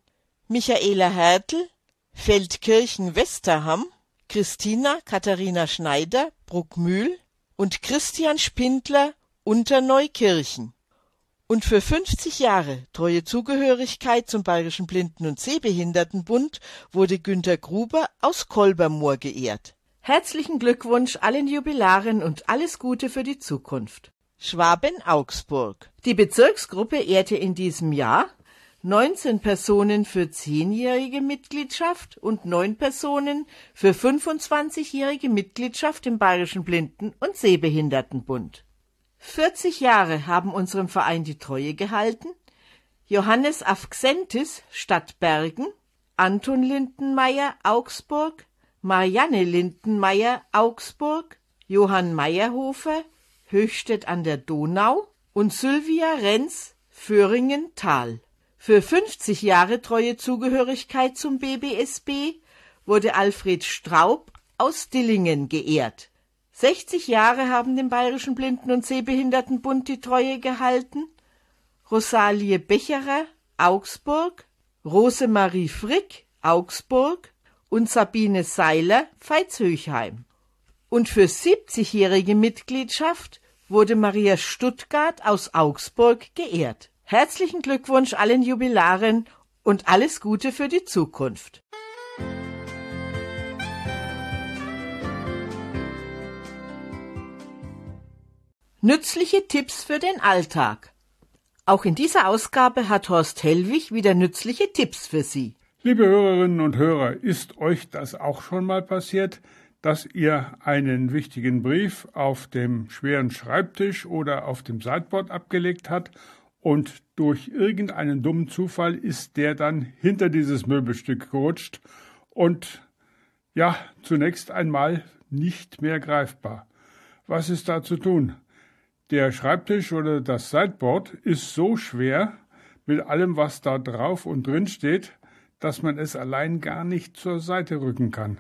S1: Michaela Hertel, Feldkirchen-Westerham, Christina Katharina Schneider, Bruckmühl und Christian Spindler, Unterneukirchen. Und für fünfzig Jahre treue Zugehörigkeit zum Bayerischen Blinden- und Sehbehindertenbund wurde Günter Gruber aus Kolbermoor geehrt. Herzlichen Glückwunsch allen Jubilaren und alles Gute für die Zukunft. Schwaben-Augsburg. Die Bezirksgruppe ehrte in diesem Jahr neunzehn Personen für zehnjährige Mitgliedschaft und neun Personen für fünfundzwanzigjährige Mitgliedschaft im Bayerischen Blinden- und Sehbehindertenbund. vierzig Jahre haben unserem Verein die Treue gehalten Johannes Avxentis, Stadt Bergen, Anton Lindenmeier, Augsburg, Marianne Lindenmeier, Augsburg, Johann Meyerhofer, Höchstädt an der Donau und Sylvia Renz, Föhringen-Tal. Für fünfzig Jahre treue Zugehörigkeit zum B B S B wurde Alfred Straub aus Dillingen geehrt. sechzig Jahre haben dem Bayerischen Blinden- und Sehbehindertenbund die Treue gehalten Rosalie Becherer, Augsburg, Rosemarie Frick, Augsburg und Sabine Seiler, Veitshöchheim. Und für siebzigjährige Mitgliedschaft wurde Maria Stuttgart aus Augsburg geehrt. Herzlichen Glückwunsch allen Jubilaren und alles Gute für die Zukunft. Nützliche Tipps für den Alltag. Auch in dieser Ausgabe hat Horst Hellwig wieder nützliche Tipps für Sie.
S5: Liebe Hörerinnen und Hörer, ist euch das auch schon mal passiert, dass ihr einen wichtigen Brief auf dem schweren Schreibtisch oder auf dem Sideboard abgelegt habt und durch irgendeinen dummen Zufall ist der dann hinter dieses Möbelstück gerutscht und ja, zunächst einmal nicht mehr greifbar. Was ist da zu tun? Der Schreibtisch oder das Sideboard ist so schwer mit allem, was da drauf und drin steht, dass man es allein gar nicht zur Seite rücken kann.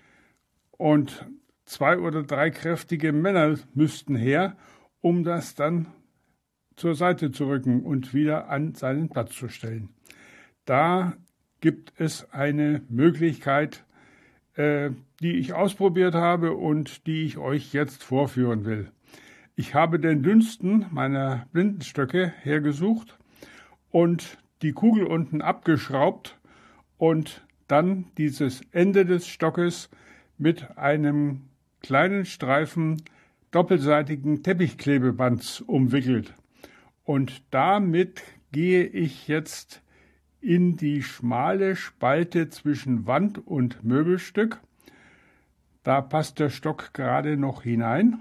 S5: Und zwei oder drei kräftige Männer müssten her, um das dann zur Seite zu rücken und wieder an seinen Platz zu stellen. Da gibt es eine Möglichkeit, äh, die ich ausprobiert habe und die ich euch jetzt vorführen will. Ich habe den dünnsten meiner Blindenstöcke hergesucht und die Kugel unten abgeschraubt und dann dieses Ende des Stockes mit einem kleinen Streifen doppelseitigen Teppichklebebands umwickelt. Und damit gehe ich jetzt in die schmale Spalte zwischen Wand und Möbelstück. Da passt der Stock gerade noch hinein.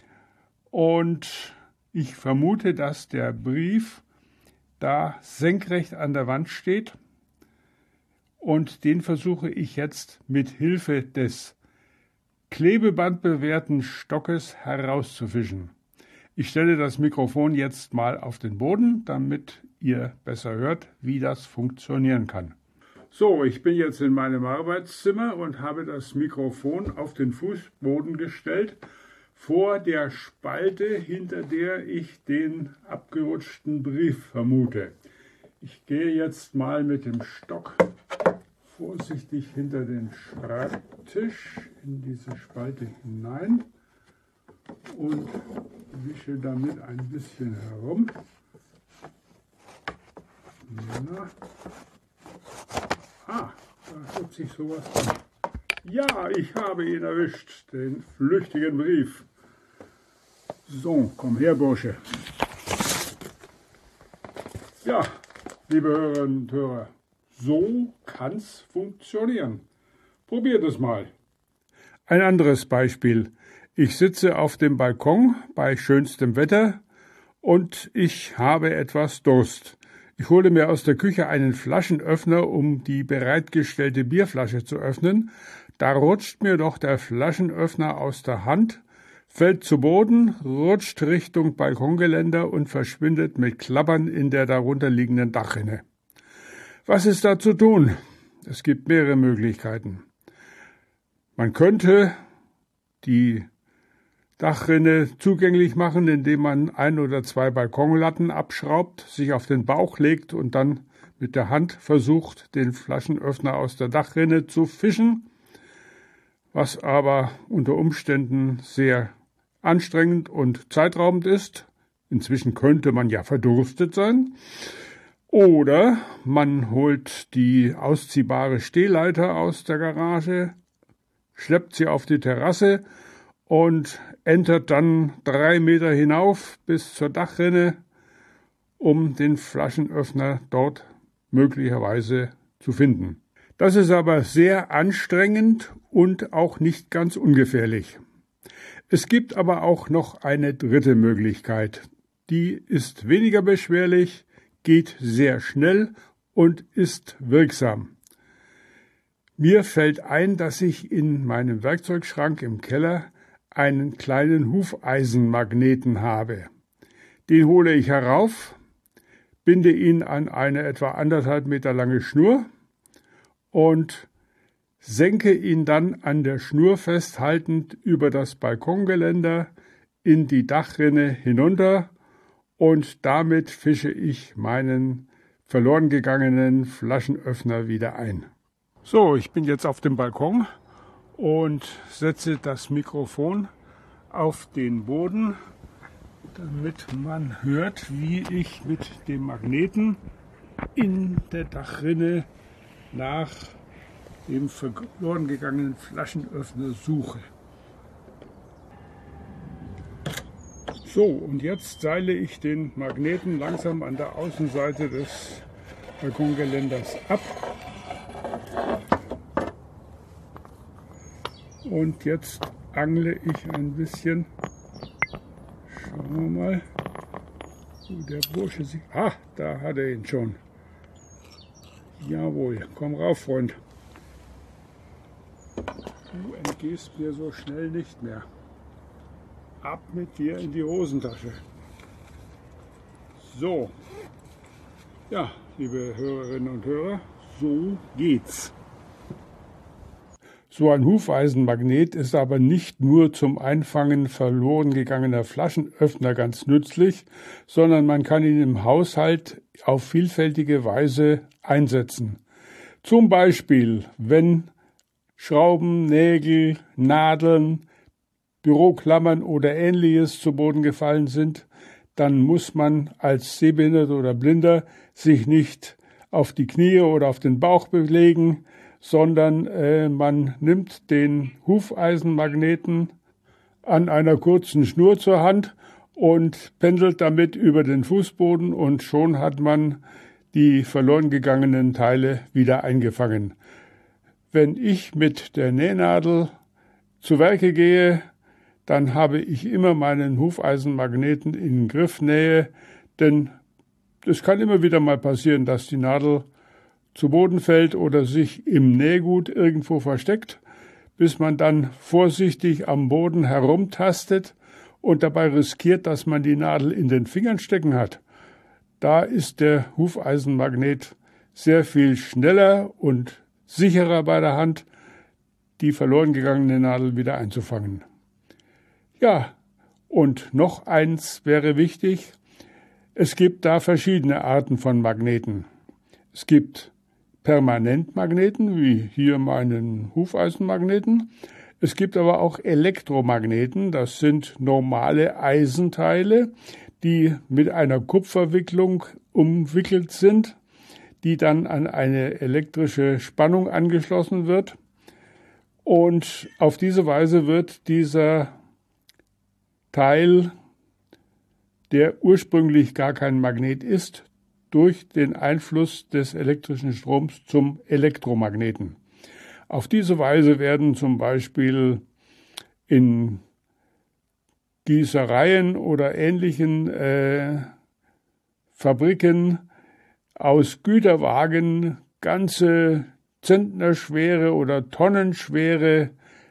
S5: Und ich vermute, dass der Brief da senkrecht an der Wand steht. Und den versuche ich jetzt mit Hilfe des klebebandbewehrten Stockes herauszufischen. Ich stelle das Mikrofon jetzt mal auf den Boden, damit ihr besser hört, wie das funktionieren kann. So, ich bin jetzt in meinem Arbeitszimmer und habe das Mikrofon auf den Fußboden gestellt, vor der Spalte, hinter der ich den abgerutschten Brief vermute. Ich gehe jetzt mal mit dem Stock vorsichtig hinter den Schreibtisch in diese Spalte hinein und wische damit ein bisschen herum. Na. Ah, da tut sich sowas an. Ja, ich habe ihn erwischt, den flüchtigen Brief. So, komm her, Bursche. Ja, liebe Hörerinnen und Hörer, so kann's funktionieren. Probiert es mal. Ein anderes Beispiel. Ich sitze auf dem Balkon bei schönstem Wetter und ich habe etwas Durst. Ich hole mir aus der Küche einen Flaschenöffner, um die bereitgestellte Bierflasche zu öffnen. Da rutscht mir doch der Flaschenöffner aus der Hand, fällt zu Boden, rutscht Richtung Balkongeländer und verschwindet mit Klappern in der darunter liegenden Dachrinne. Was ist da zu tun? Es gibt mehrere Möglichkeiten. Man könnte die Dachrinne zugänglich machen, indem man ein oder zwei Balkonlatten abschraubt, sich auf den Bauch legt und dann mit der Hand versucht, den Flaschenöffner aus der Dachrinne zu fischen, was aber unter Umständen sehr anstrengend und zeitraubend ist. Inzwischen könnte man ja verdurstet sein. Oder man holt die ausziehbare Stehleiter aus der Garage, schleppt sie auf die Terrasse und entert dann drei Meter hinauf bis zur Dachrinne, um den Flaschenöffner dort möglicherweise zu finden. Das ist aber sehr anstrengend und auch nicht ganz ungefährlich. Es gibt aber auch noch eine dritte Möglichkeit. Die ist weniger beschwerlich, geht sehr schnell und ist wirksam. Mir fällt ein, dass ich in meinem Werkzeugschrank im Keller einen kleinen Hufeisenmagneten habe. Den hole ich herauf, binde ihn an eine etwa anderthalb Meter lange Schnur und senke ihn dann an der Schnur festhaltend über das Balkongeländer in die Dachrinne hinunter und damit fische ich meinen verloren gegangenen Flaschenöffner wieder ein. So, ich bin jetzt auf dem Balkon und setze das Mikrofon auf den Boden, damit man hört, wie ich mit dem Magneten in der Dachrinne nach dem verloren gegangenen Flaschenöffner suche. So, und jetzt seile ich den Magneten langsam an der Außenseite des Balkongeländers ab. Und jetzt angle ich ein bisschen. Schauen wir mal, wo der Bursche sich... Ah, da hat er ihn schon. Jawohl, komm rauf, Freund. Du entgehst mir so schnell nicht mehr. Ab mit dir in die Hosentasche. So. Ja, liebe Hörerinnen und Hörer, so geht's. So ein Hufeisenmagnet ist aber nicht nur zum Einfangen verloren gegangener Flaschenöffner ganz nützlich, sondern man kann ihn im Haushalt auf vielfältige Weise einsetzen. Zum Beispiel, wenn Schrauben, Nägel, Nadeln, Büroklammern oder Ähnliches zu Boden gefallen sind, dann muss man als Sehbehinderter oder Blinder sich nicht auf die Knie oder auf den Bauch belegen, sondern äh, man nimmt den Hufeisenmagneten an einer kurzen Schnur zur Hand und pendelt damit über den Fußboden und schon hat man die verloren gegangenen Teile wieder eingefangen. Wenn ich mit der Nähnadel zu Werke gehe, dann habe ich immer meinen Hufeisenmagneten in Griffnähe, denn es kann immer wieder mal passieren, dass die Nadel zu Boden fällt oder sich im Nähgut irgendwo versteckt, bis man dann vorsichtig am Boden herumtastet und dabei riskiert, dass man die Nadel in den Fingern stecken hat. Da ist der Hufeisenmagnet sehr viel schneller und sicherer bei der Hand, die verloren gegangene Nadel wieder einzufangen. Ja, und noch eins wäre wichtig, es gibt da verschiedene Arten von Magneten. Es gibt Permanentmagneten, wie hier meinen Hufeisenmagneten. Es gibt aber auch Elektromagneten, das sind normale Eisenteile, die mit einer Kupferwicklung umwickelt sind, die dann an eine elektrische Spannung angeschlossen wird. Und auf diese Weise wird dieser Teil, der ursprünglich gar kein Magnet ist, durch den Einfluss des elektrischen Stroms zum Elektromagneten. Auf diese Weise werden zum Beispiel in Gießereien oder ähnlichen äh, Fabriken aus Güterwagen ganze zentnerschwere oder tonnenschwere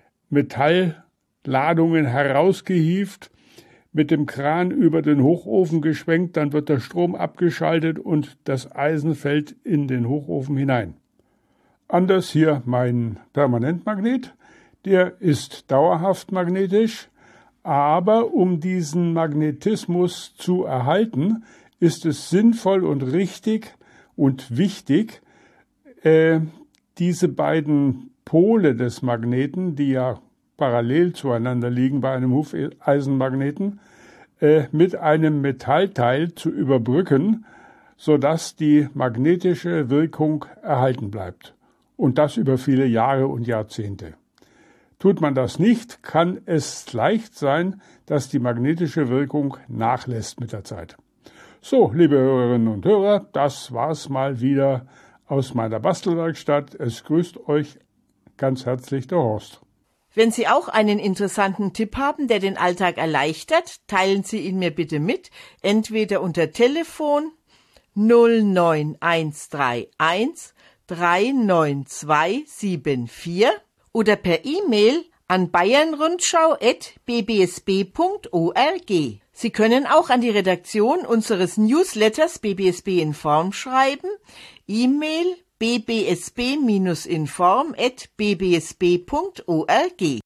S5: Metallladungen herausgehievt, mit dem Kran über den Hochofen geschwenkt, dann wird der Strom abgeschaltet und das Eisen fällt in den Hochofen hinein. Anders hier mein Permanentmagnet, der ist dauerhaft magnetisch, aber um diesen Magnetismus zu erhalten, ist es sinnvoll und richtig, Und wichtig, äh, diese beiden Pole des Magneten, die ja parallel zueinander liegen bei einem Hufeisenmagneten, äh, mit einem Metallteil zu überbrücken, sodass die magnetische Wirkung erhalten bleibt. Und das über viele Jahre und Jahrzehnte. Tut man das nicht, kann es leicht sein, dass die magnetische Wirkung nachlässt mit der Zeit. So, liebe Hörerinnen und Hörer, das war's mal wieder aus meiner Bastelwerkstatt. Es grüßt euch ganz herzlich der Horst.
S1: Wenn Sie auch einen interessanten Tipp haben, der den Alltag erleichtert, teilen Sie ihn mir bitte mit, entweder unter Telefon null neun eins drei eins drei neun zwei sieben vier oder per E-Mail an bayernrundschau at b b s b punkt org. Sie können auch an die Redaktion unseres Newsletters B B S B Inform schreiben. E-Mail b b s b inform at b b s b punkt org.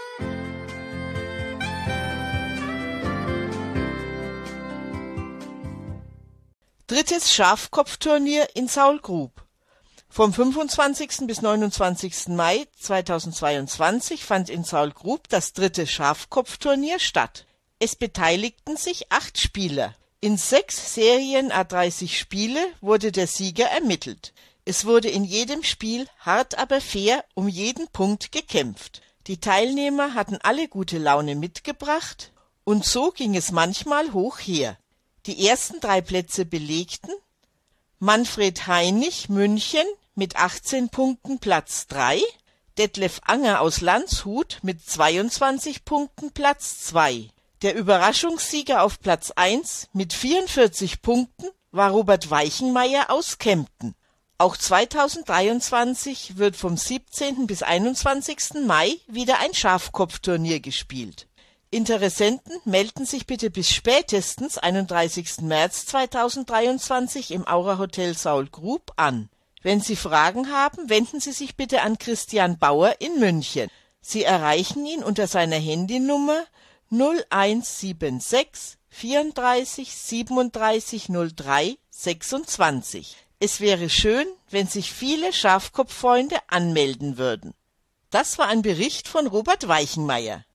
S1: Drittes Schafkopfturnier in Saulgrub. Vom fünfundzwanzigsten bis neunundzwanzigsten Mai zweitausendzweiundzwanzig fand in Saulgrub das dritte Schafkopfturnier statt. Es beteiligten sich acht Spieler. In sechs Serien à dreißig Spiele wurde der Sieger ermittelt. Es wurde in jedem Spiel hart aber fair um jeden Punkt gekämpft. Die Teilnehmer hatten alle gute Laune mitgebracht und so ging es manchmal hoch her. Die ersten drei Plätze belegten Manfred Heinig, München, mit achtzehn Punkten Platz drei, Detlef Anger aus Landshut mit zweiundzwanzig Punkten Platz zwei. Der Überraschungssieger auf Platz eins mit vierundvierzig Punkten war Robert Weichenmeier aus Kempten. Auch zweitausenddreiundzwanzig wird vom siebzehnten bis einundzwanzigsten Mai wieder ein Schafkopfturnier gespielt. Interessenten melden sich bitte bis spätestens einunddreißigsten März zweitausenddreiundzwanzig im Aura Hotel Saulgrub an. Wenn Sie Fragen haben, wenden Sie sich bitte an Christian Bauer in München. Sie erreichen ihn unter seiner Handynummer null eins sieben sechs vierunddreißig siebenunddreißig null drei sechsundzwanzig. Es wäre schön, wenn sich viele Schafkopffreunde anmelden würden. Das war ein Bericht von Robert Weichenmeier.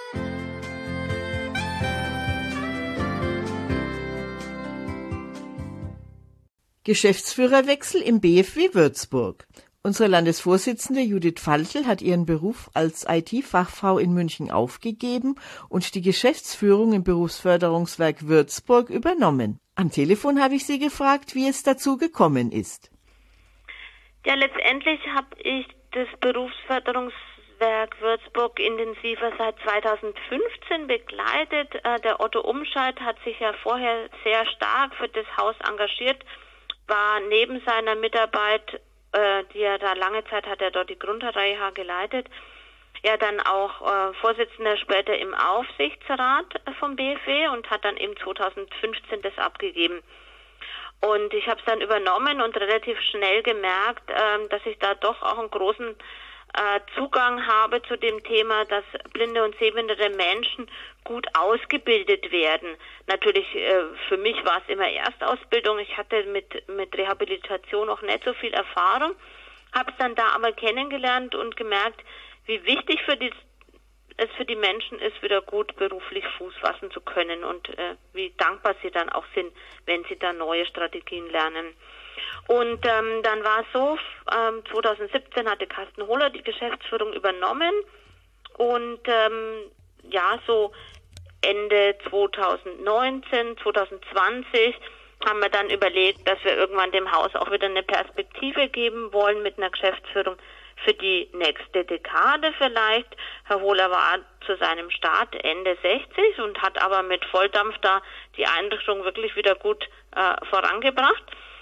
S1: Geschäftsführerwechsel im B F W Würzburg. Unsere Landesvorsitzende Judith Faltel hat ihren Beruf als I T-Fachfrau in München aufgegeben und die Geschäftsführung im Berufsförderungswerk Würzburg übernommen. Am Telefon habe ich sie gefragt, wie es dazu gekommen ist.
S3: Ja, letztendlich habe ich das Berufsförderungswerk Würzburg intensiver seit zweitausendfünfzehn begleitet. Der Otto Umscheid hat sich ja vorher sehr stark für das Haus engagiert, war neben seiner Mitarbeit, äh, die er da lange Zeit hat, er dort die Grundreha geleitet, ja dann auch äh, Vorsitzender später im Aufsichtsrat vom B F W und hat dann eben zweitausendfünfzehn das abgegeben. Und ich habe es dann übernommen und relativ schnell gemerkt, äh, dass ich da doch auch einen großen äh, Zugang habe zu dem Thema, dass blinde und sehbehinderte Menschen gut ausgebildet werden. Natürlich, äh, für mich war es immer Erstausbildung. Ich hatte mit, mit Rehabilitation noch nicht so viel Erfahrung, habe es dann da aber kennengelernt und gemerkt, wie wichtig für die, es für die Menschen ist, wieder gut beruflich Fuß fassen zu können und äh, wie dankbar sie dann auch sind, wenn sie da neue Strategien lernen. Und ähm, dann war es so, ähm, zweitausendsiebzehn hatte Carsten Hohler die Geschäftsführung übernommen und ähm, ja, so Ende zweitausendneunzehn, zweitausendzwanzig haben wir dann überlegt, dass wir irgendwann dem Haus auch wieder eine Perspektive geben wollen mit einer Geschäftsführung für die nächste Dekade vielleicht. Herr Hohler war zu seinem Start Ende sechzig und hat aber mit Volldampf da die Einrichtung wirklich wieder gut äh, vorangebracht.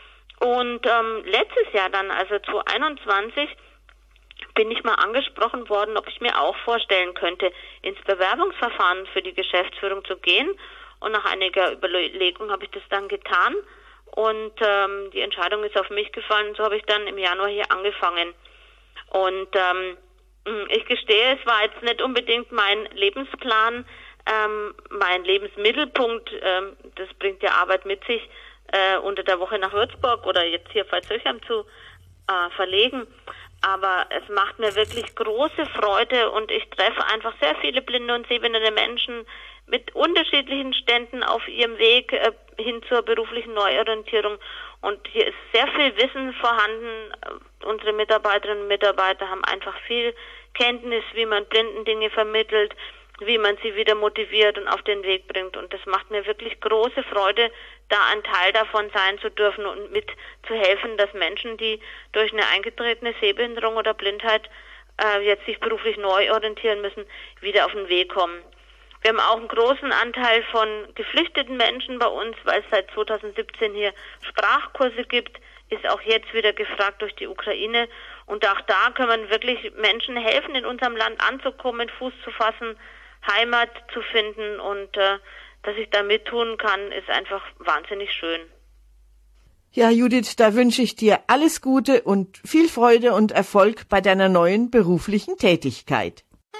S3: Und ähm, letztes Jahr dann, also zweitausendeinundzwanzig, bin ich mal angesprochen worden, ob ich mir auch vorstellen könnte, ins Bewerbungsverfahren für die Geschäftsführung zu gehen. Und nach einiger Überlegung habe ich das dann getan. Und ähm, die Entscheidung ist auf mich gefallen. So habe ich dann im Januar hier angefangen. Und ähm, ich gestehe, es war jetzt nicht unbedingt mein Lebensplan, ähm, mein Lebensmittelpunkt. Ähm, das bringt ja Arbeit mit sich, äh, unter der Woche nach Würzburg oder jetzt hier Veitshöchheim zu äh, verlegen. Aber es macht mir wirklich große Freude und ich treffe einfach sehr viele blinde und sehbehinderte Menschen mit unterschiedlichen Ständen auf ihrem Weg äh, hin zur beruflichen Neuorientierung. Und hier ist sehr viel Wissen vorhanden. Unsere Mitarbeiterinnen und Mitarbeiter haben einfach viel Kenntnis, wie man Blinden Dinge vermittelt, wie man sie wieder motiviert und auf den Weg bringt. Und das macht mir wirklich große Freude, da ein Teil davon sein zu dürfen und mitzuhelfen, dass Menschen, die durch eine eingetretene Sehbehinderung oder Blindheit äh, jetzt sich beruflich neu orientieren müssen, wieder auf den Weg kommen. Wir haben auch einen großen Anteil von geflüchteten Menschen bei uns, weil es seit zweitausendsiebzehn hier Sprachkurse gibt, ist auch jetzt wieder gefragt durch die Ukraine. Und auch da können wir wirklich Menschen helfen, in unserem Land anzukommen, Fuß zu fassen, Heimat zu finden. Und äh, dass ich da mittun kann, ist einfach wahnsinnig schön.
S1: Ja, Judith, da wünsche ich dir alles Gute und viel Freude und Erfolg bei deiner neuen beruflichen Tätigkeit.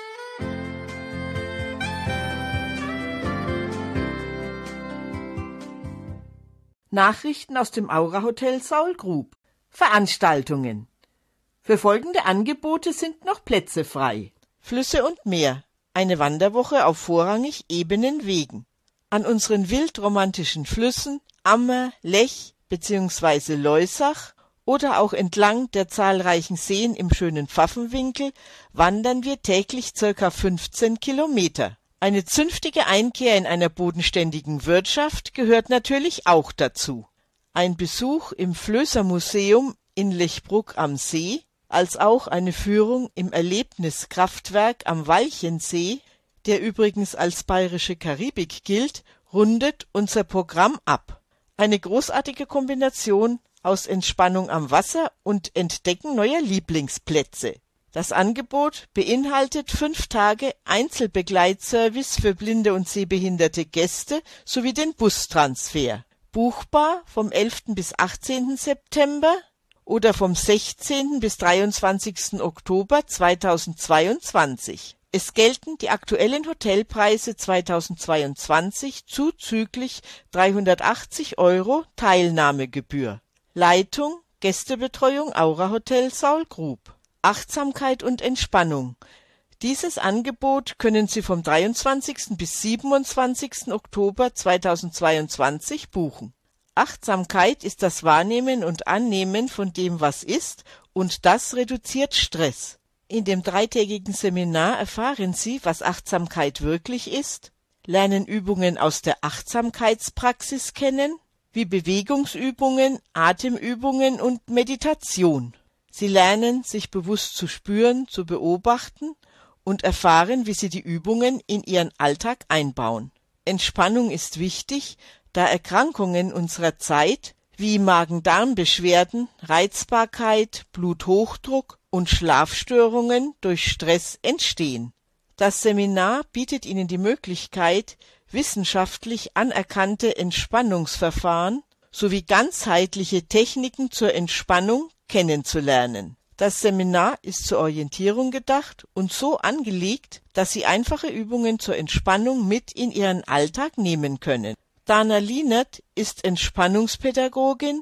S1: Nachrichten aus dem Aura-Hotel Saul-Grub. Veranstaltungen. Für folgende Angebote sind noch Plätze frei. Flüsse und Meer. Eine Wanderwoche auf vorrangig ebenen Wegen. An unseren wildromantischen Flüssen Ammer, Lech bzw. Loisach oder auch entlang der zahlreichen Seen im schönen Pfaffenwinkel wandern wir täglich circa fünfzehn Kilometer. Eine zünftige Einkehr in einer bodenständigen Wirtschaft gehört natürlich auch dazu. Ein Besuch im Flößermuseum in Lechbruck am See, als auch eine Führung im Erlebniskraftwerk am Walchensee, der übrigens als bayerische Karibik gilt, rundet unser Programm ab. Eine großartige Kombination aus Entspannung am Wasser und Entdecken neuer Lieblingsplätze. Das Angebot beinhaltet fünf Tage Einzelbegleitservice für blinde und sehbehinderte Gäste sowie den Bustransfer. Buchbar vom elften bis achtzehnten September oder vom sechzehnten bis dreiundzwanzigsten Oktober zweitausendzweiundzwanzig. Es gelten die aktuellen Hotelpreise zweitausendzweiundzwanzig zuzüglich dreihundertachtzig Euro Teilnahmegebühr. Leitung Gästebetreuung Aura Hotel Saul-Grub. Achtsamkeit und Entspannung. Dieses Angebot können Sie vom dreiundzwanzigsten bis siebenundzwanzigsten Oktober zweitausendzweiundzwanzig buchen. Achtsamkeit ist das Wahrnehmen und Annehmen von dem, was ist, und das reduziert Stress. In dem dreitägigen Seminar erfahren Sie, was Achtsamkeit wirklich ist, lernen Übungen aus der Achtsamkeitspraxis kennen, wie Bewegungsübungen, Atemübungen und Meditation. Sie lernen, sich bewusst zu spüren, zu beobachten und erfahren, wie Sie die Übungen in Ihren Alltag einbauen. Entspannung ist wichtig, da Erkrankungen unserer Zeit wie Magen-Darm-Beschwerden, Reizbarkeit, Bluthochdruck und Schlafstörungen durch Stress entstehen. Das Seminar bietet Ihnen die Möglichkeit, wissenschaftlich anerkannte Entspannungsverfahren sowie ganzheitliche Techniken zur Entspannung kennenzulernen. Das Seminar ist zur Orientierung gedacht und so angelegt, dass Sie einfache Übungen zur Entspannung mit in Ihren Alltag nehmen können. Dana Lienert ist Entspannungspädagogin,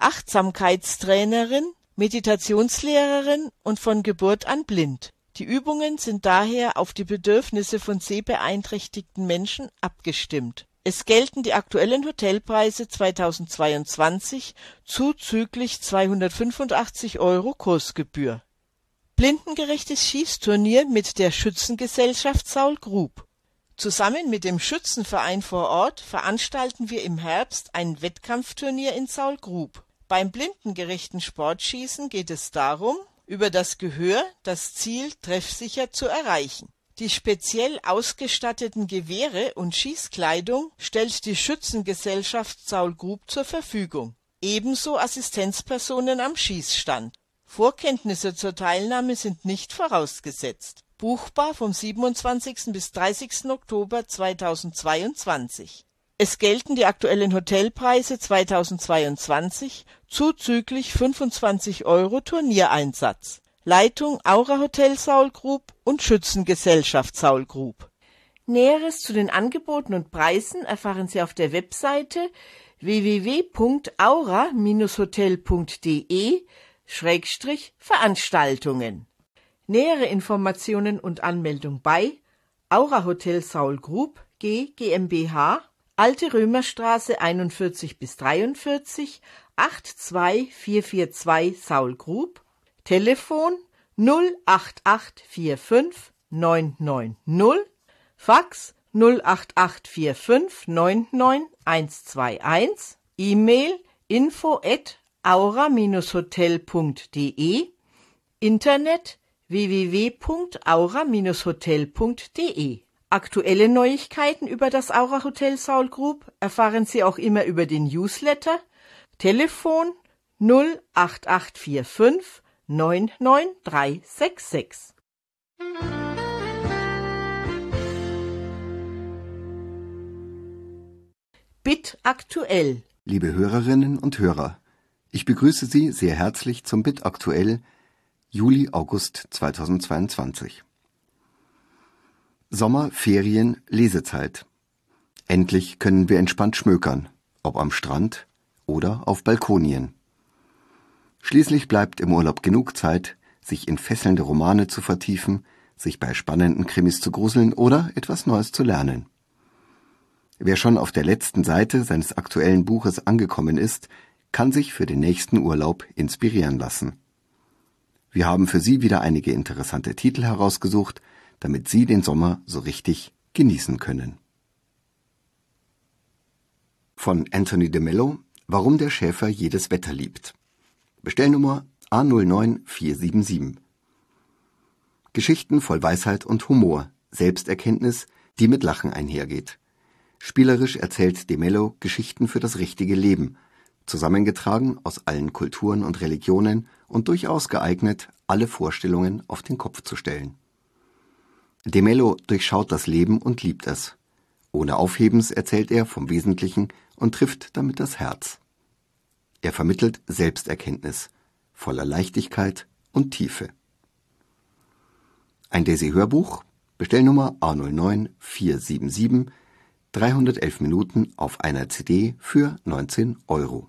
S1: Achtsamkeitstrainerin, Meditationslehrerin und von Geburt an blind. Die Übungen sind daher auf die Bedürfnisse von sehbeeinträchtigten Menschen abgestimmt. Es gelten die aktuellen Hotelpreise zweitausendzweiundzwanzig zuzüglich zweihundertfünfundachtzig Euro Kursgebühr. Blindengerechtes Schießturnier mit der Schützengesellschaft Saul-Grub. Zusammen mit dem Schützenverein vor Ort veranstalten wir im Herbst ein Wettkampfturnier in Saul-Grub. Beim blindengerechten Sportschießen geht es darum, über das Gehör das Ziel treffsicher zu erreichen. Die speziell ausgestatteten Gewehre und Schießkleidung stellt die Schützengesellschaft Saul-Grub zur Verfügung. Ebenso Assistenzpersonen am Schießstand. Vorkenntnisse zur Teilnahme sind nicht vorausgesetzt. Buchbar vom siebenundzwanzigsten bis dreißigsten Oktober zweitausendzweiundzwanzig. Es gelten die aktuellen Hotelpreise zweitausendzweiundzwanzig zuzüglich fünfundzwanzig Euro Turniereinsatz. Leitung Aura Hotel Saul-Grub und Schützengesellschaft Saul-Grub. Näheres zu den Angeboten und Preisen erfahren Sie auf der Webseite w w w punkt aura Bindestrich hotel punkt de Schrägstrich Veranstaltungen. Nähere Informationen und Anmeldung bei Aura Hotel Saul Group G GmbH, Alte Römerstraße einundvierzig bis dreiundvierzig, acht zwei vier vier zwei Saul Group, Telefon null acht acht vier fünf neun neun null, Fax null acht acht vier fünf neun neun eins zwei eins, E-Mail info at aura Bindestrich hotel punkt de, Internet w w w punkt aura Bindestrich hotel punkt de. Aktuelle Neuigkeiten über das Aura Hotel Saul Group erfahren Sie auch immer über den Newsletter. Telefon null acht acht vier fünf neun neun drei sechs sechs. Bit aktuell.
S6: Liebe Hörerinnen und Hörer, ich begrüße Sie sehr herzlich zum Bit aktuell Juli-August zweitausendzweiundzwanzig. Sommer, Ferien, Lesezeit. Endlich können wir entspannt schmökern, ob am Strand oder auf Balkonien. Schließlich bleibt im Urlaub genug Zeit, sich in fesselnde Romane zu vertiefen, sich bei spannenden Krimis zu gruseln oder etwas Neues zu lernen. Wer schon auf der letzten Seite seines aktuellen Buches angekommen ist, kann sich für den nächsten Urlaub inspirieren lassen. Wir haben für Sie wieder einige interessante Titel herausgesucht, damit Sie den Sommer so richtig genießen können. Von Anthony de Mello, Warum der Schäfer jedes Wetter liebt. Bestellnummer A null neun vier sieben sieben. Geschichten voll Weisheit und Humor, Selbsterkenntnis, die mit Lachen einhergeht. Spielerisch erzählt de Mello Geschichten für das richtige Leben, zusammengetragen aus allen Kulturen und Religionen und durchaus geeignet, alle Vorstellungen auf den Kopf zu stellen. De Mello durchschaut das Leben und liebt es. Ohne Aufhebens erzählt er vom Wesentlichen und trifft damit das Herz. Er vermittelt Selbsterkenntnis, voller Leichtigkeit und Tiefe. Ein Desi-Hörbuch, Bestellnummer A null neun vier sieben sieben, dreihundertelf Minuten auf einer C D für neunzehn Euro.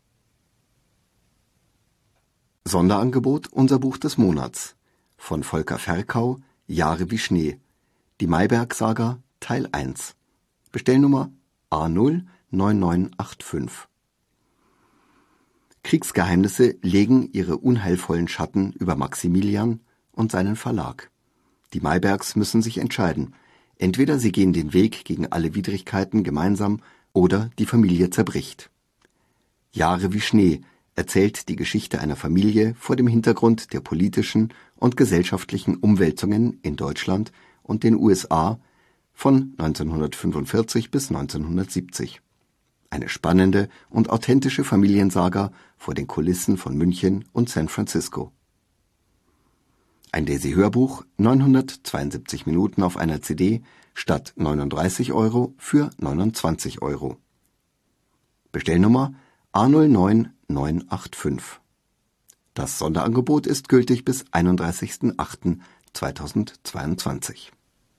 S6: Sonderangebot Unser Buch des Monats von Volker Ferkau, Jahre wie Schnee, die Mayberg-Saga Teil eins. Bestellnummer A null neun neun acht fünf. Kriegsgeheimnisse legen ihre unheilvollen Schatten über Maximilian und seinen Verlag. Die Maybergs müssen sich entscheiden. Entweder sie gehen den Weg gegen alle Widrigkeiten gemeinsam oder die Familie zerbricht. Jahre wie Schnee erzählt die Geschichte einer Familie vor dem Hintergrund der politischen und gesellschaftlichen Umwälzungen in Deutschland und den U S A von neunzehnhundertfünfundvierzig bis neunzehnhundertsiebzig. Eine spannende und authentische Familiensaga vor den Kulissen von München und San Francisco. Ein Desi-Hörbuch, neunhundertzweiundsiebzig Minuten auf einer C D statt neununddreißig Euro für neunundzwanzig Euro. Bestellnummer A null neun neun acht fünf. Das Sonderangebot ist gültig bis einunddreißigsten achten zweitausendzweiundzwanzig.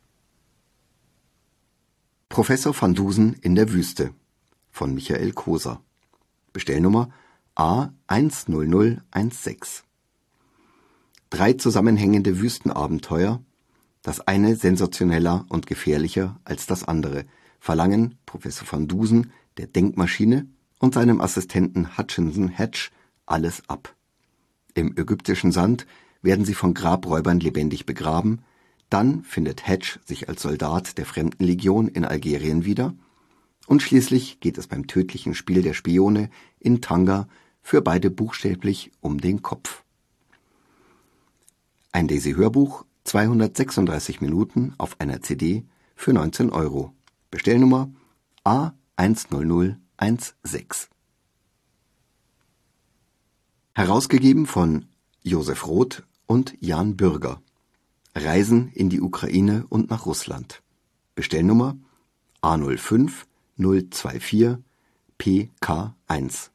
S6: Professor van Dusen in der Wüste von Michael Koser. Bestellnummer A eins null null eins sechs. Drei zusammenhängende Wüstenabenteuer, das eine sensationeller und gefährlicher als das andere, verlangen Professor van Dusen, der Denkmaschine, und seinem Assistenten Hutchinson Hedge alles ab. Im ägyptischen Sand werden sie von Grabräubern lebendig begraben, dann findet Hedge sich als Soldat der Fremdenlegion in Algerien wieder und schließlich geht es beim tödlichen Spiel der Spione in Tanga für beide buchstäblich um den Kopf. Ein Desi-Hörbuch, zweihundertsechsunddreißig Minuten auf einer C D für neunzehn Euro. Bestellnummer A eins null null eins sechs. Herausgegeben von Josef Roth und Jan Bürger. Reisen in die Ukraine und nach Russland. Bestellnummer A null fünf null zwei vier P K eins.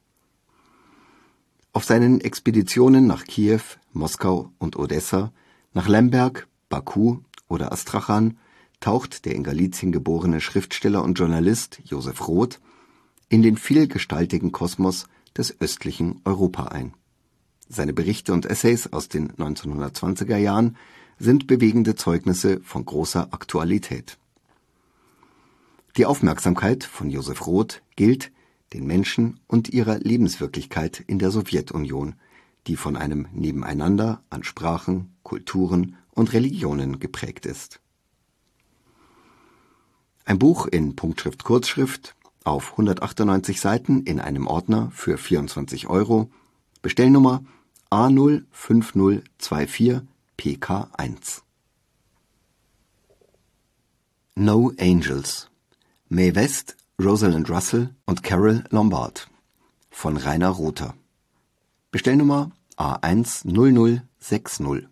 S6: Auf seinen Expeditionen nach Kiew, Moskau und Odessa, nach Lemberg, Baku oder Astrachan taucht der in Galizien geborene Schriftsteller und Journalist Josef Roth in den vielgestaltigen Kosmos des östlichen Europa ein. Seine Berichte und Essays aus den neunzehnhundertzwanziger Jahren sind bewegende Zeugnisse von großer Aktualität. Die Aufmerksamkeit von Josef Roth gilt den Menschen und ihrer Lebenswirklichkeit in der Sowjetunion, die von einem Nebeneinander an Sprachen, Kulturen und Religionen geprägt ist. Ein Buch in Punktschrift-Kurzschrift auf hundertachtundneunzig Seiten in einem Ordner für vierundzwanzig Euro, Bestellnummer A null fünf null zwei vier P K eins. No Angels. Mae West, Rosalind Russell und Carole Lombard von Rainer Rother. Bestellnummer A eins null null sechs null.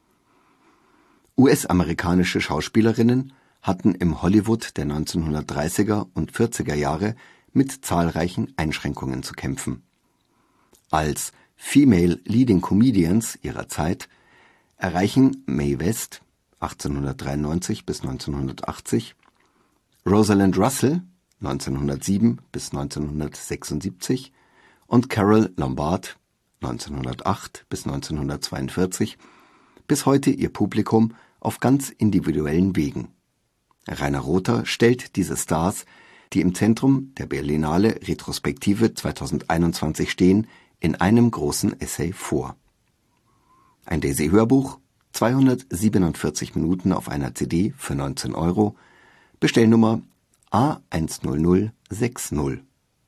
S6: U S-amerikanische Schauspielerinnen hatten im Hollywood der neunzehnhundertdreißiger und vierziger Jahre mit zahlreichen Einschränkungen zu kämpfen. Als Female Leading Comedians ihrer Zeit erreichen Mae West achtzehnhundertdreiundneunzig bis neunzehnhundertachtzig, Rosalind Russell neunzehnhundertsieben bis neunzehnhundertsechsundsiebzig und Carole Lombard neunzehnhundertacht bis neunzehnhundertzweiundvierzig bis heute ihr Publikum auf ganz individuellen Wegen. Rainer Rother stellt diese Stars, die im Zentrum der Berlinale Retrospektive zweitausendeinundzwanzig stehen, in einem großen Essay vor. Ein Daisy-Hörbuch, zweihundertsiebenundvierzig Minuten auf einer C D für neunzehn Euro, Bestellnummer A eins null null sechs null.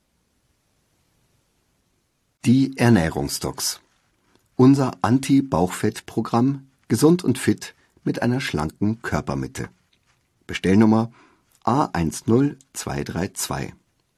S6: Die Ernährungsdocs. Unser Anti-Bauchfett-Programm Gesund und fit mit einer schlanken Körpermitte. Bestellnummer A eins null zwei drei zwei.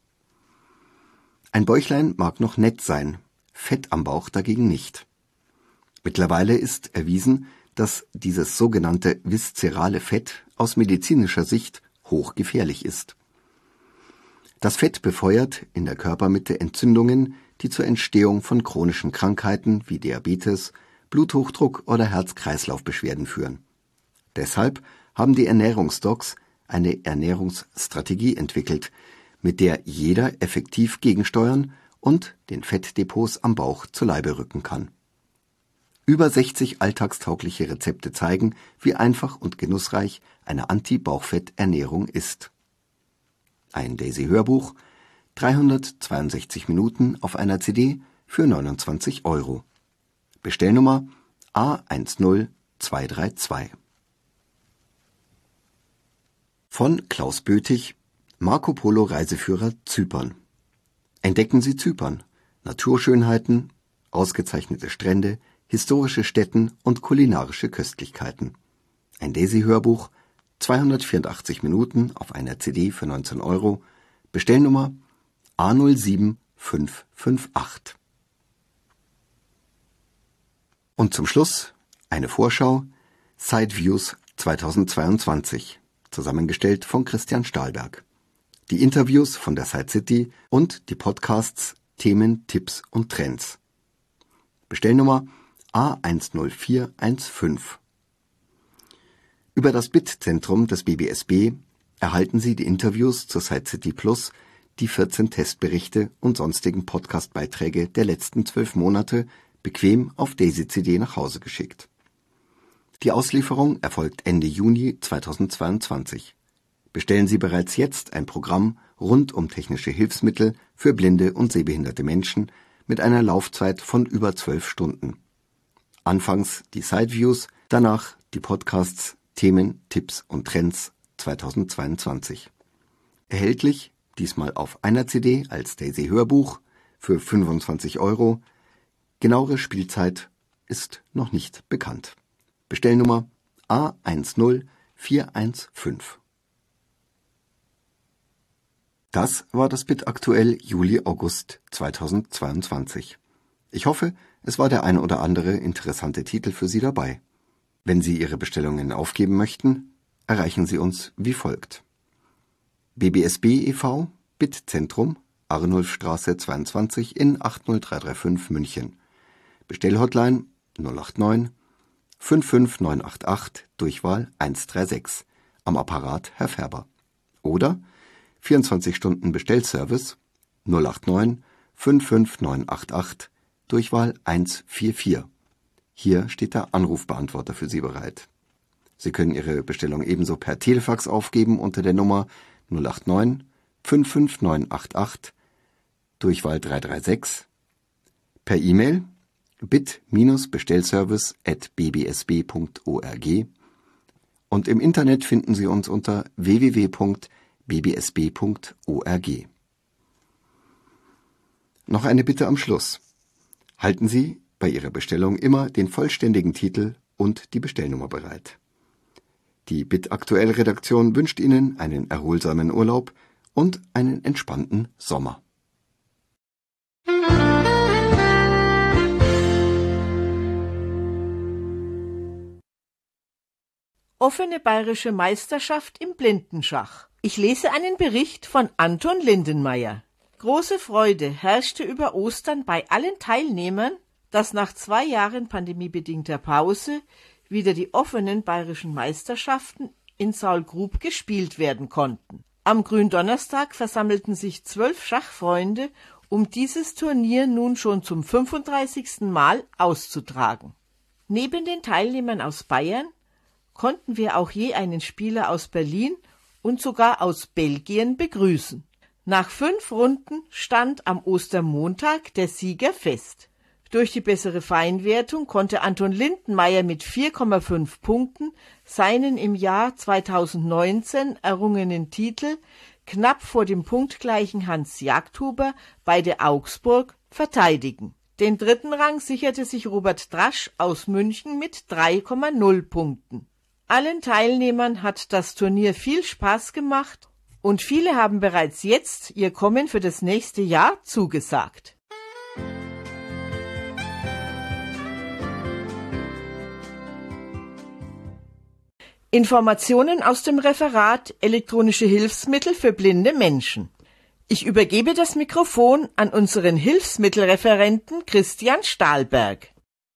S6: Ein Bäuchlein mag noch nett sein, Fett am Bauch dagegen nicht. Mittlerweile ist erwiesen, dass dieses sogenannte viszerale Fett aus medizinischer Sicht hochgefährlich ist. Das Fett befeuert in der Körpermitte Entzündungen, die zur Entstehung von chronischen Krankheiten wie Diabetes, Bluthochdruck oder Herz-Kreislauf-Beschwerden führen. Deshalb haben die Ernährungsdocs eine Ernährungsstrategie entwickelt, mit der jeder effektiv gegensteuern und den Fettdepots am Bauch zu Leibe rücken kann. Über sechzig alltagstaugliche Rezepte zeigen, wie einfach und genussreich eine Anti-Bauchfett-Ernährung ist. Ein Daisy-Hörbuch, dreihundertzweiundsechzig Minuten auf einer C D für neunundzwanzig Euro. Bestellnummer A eins null zwei drei zwei. Von Klaus Bötig, Marco Polo Reiseführer Zypern. Entdecken Sie Zypern, Naturschönheiten, ausgezeichnete Strände, historische Stätten und kulinarische Köstlichkeiten. Ein Daisy-Hörbuch, zweihundertvierundachtzig Minuten auf einer C D für neunzehn Euro, Bestellnummer A null sieben fünf fünf acht. Und zum Schluss eine Vorschau, Sideviews zweitausendzweiundzwanzig, zusammengestellt von Christian Stahlberg. Die Interviews von der Side City und die Podcasts Themen, Tipps und Trends. Bestellnummer A eins null vier eins fünf. Über das Bit-Zentrum des B B S B erhalten Sie die Interviews zur Side City Plus, die vierzehn Testberichte und sonstigen Podcast-Beiträge der letzten zwölf Monate bequem auf Daisy-C D nach Hause geschickt. Die Auslieferung erfolgt Ende Juni zweitausendzweiundzwanzig. Bestellen Sie bereits jetzt ein Programm rund um technische Hilfsmittel für blinde und sehbehinderte Menschen mit einer Laufzeit von über zwölf Stunden. Anfangs die Sideviews, danach die Podcasts, Themen, Tipps und Trends zweitausendzweiundzwanzig. Erhältlich, diesmal auf einer C D als Daisy-Hörbuch für fünfundzwanzig Euro. Genauere Spielzeit ist noch nicht bekannt. Bestellnummer A eins null vier eins fünf. Das war das Bit aktuell Juli-August zweitausendzweiundzwanzig. Ich hoffe, es war der ein oder andere interessante Titel für Sie dabei. Wenn Sie Ihre Bestellungen aufgeben möchten, erreichen Sie uns wie folgt. B B S B e V, Bit-Zentrum, Arnulfstraße zweiundzwanzig in acht null drei drei fünf München. Bestellhotline null acht neun fünf fünf neun acht acht, Durchwahl eins drei sechs, am Apparat Herr Färber. Oder vierundzwanzig Stunden Bestellservice null acht neun fünf fünf neun acht acht, Durchwahl eins vier vier. Hier steht der Anrufbeantworter für Sie bereit. Sie können Ihre Bestellung ebenso per Telefax aufgeben unter der Nummer null acht neun fünf fünf neun acht acht, Durchwahl drei drei sechs, per E-Mail bit-bestellservice at b b s b punkt org und im Internet finden Sie uns unter w w w punkt b b s b punkt org. Noch eine Bitte am Schluss. Halten Sie bei Ihrer Bestellung immer den vollständigen Titel und die Bestellnummer bereit. Die B I T-Aktuell-Redaktion wünscht Ihnen einen erholsamen Urlaub und einen entspannten Sommer.
S1: Offene bayerische Meisterschaft im Blindenschach. Ich lese einen Bericht von Anton Lindenmayer. Große Freude herrschte über Ostern bei allen Teilnehmern, dass nach zwei Jahren pandemiebedingter Pause wieder die offenen bayerischen Meisterschaften in Saulgrub gespielt werden konnten. Am Gründonnerstag versammelten sich zwölf Schachfreunde, um dieses Turnier nun schon zum fünfunddreißigsten Mal auszutragen. Neben den Teilnehmern aus Bayern konnten wir auch je einen Spieler aus Berlin und sogar aus Belgien begrüßen. Nach fünf Runden stand am Ostermontag der Sieger fest. Durch die bessere Feinwertung konnte Anton Lindenmayer mit vier Komma fünf Punkten seinen im Jahr zweitausendneunzehn errungenen Titel knapp vor dem punktgleichen Hans Jagdhuber bei der Augsburg verteidigen. Den dritten Rang sicherte sich Robert Drasch aus München mit drei Komma null Punkten. Allen Teilnehmern hat das Turnier viel Spaß gemacht und viele haben bereits jetzt ihr Kommen für das nächste Jahr zugesagt. Informationen aus dem Referat Elektronische Hilfsmittel für blinde Menschen. Ich übergebe das Mikrofon an unseren Hilfsmittelreferenten Christian Stahlberg.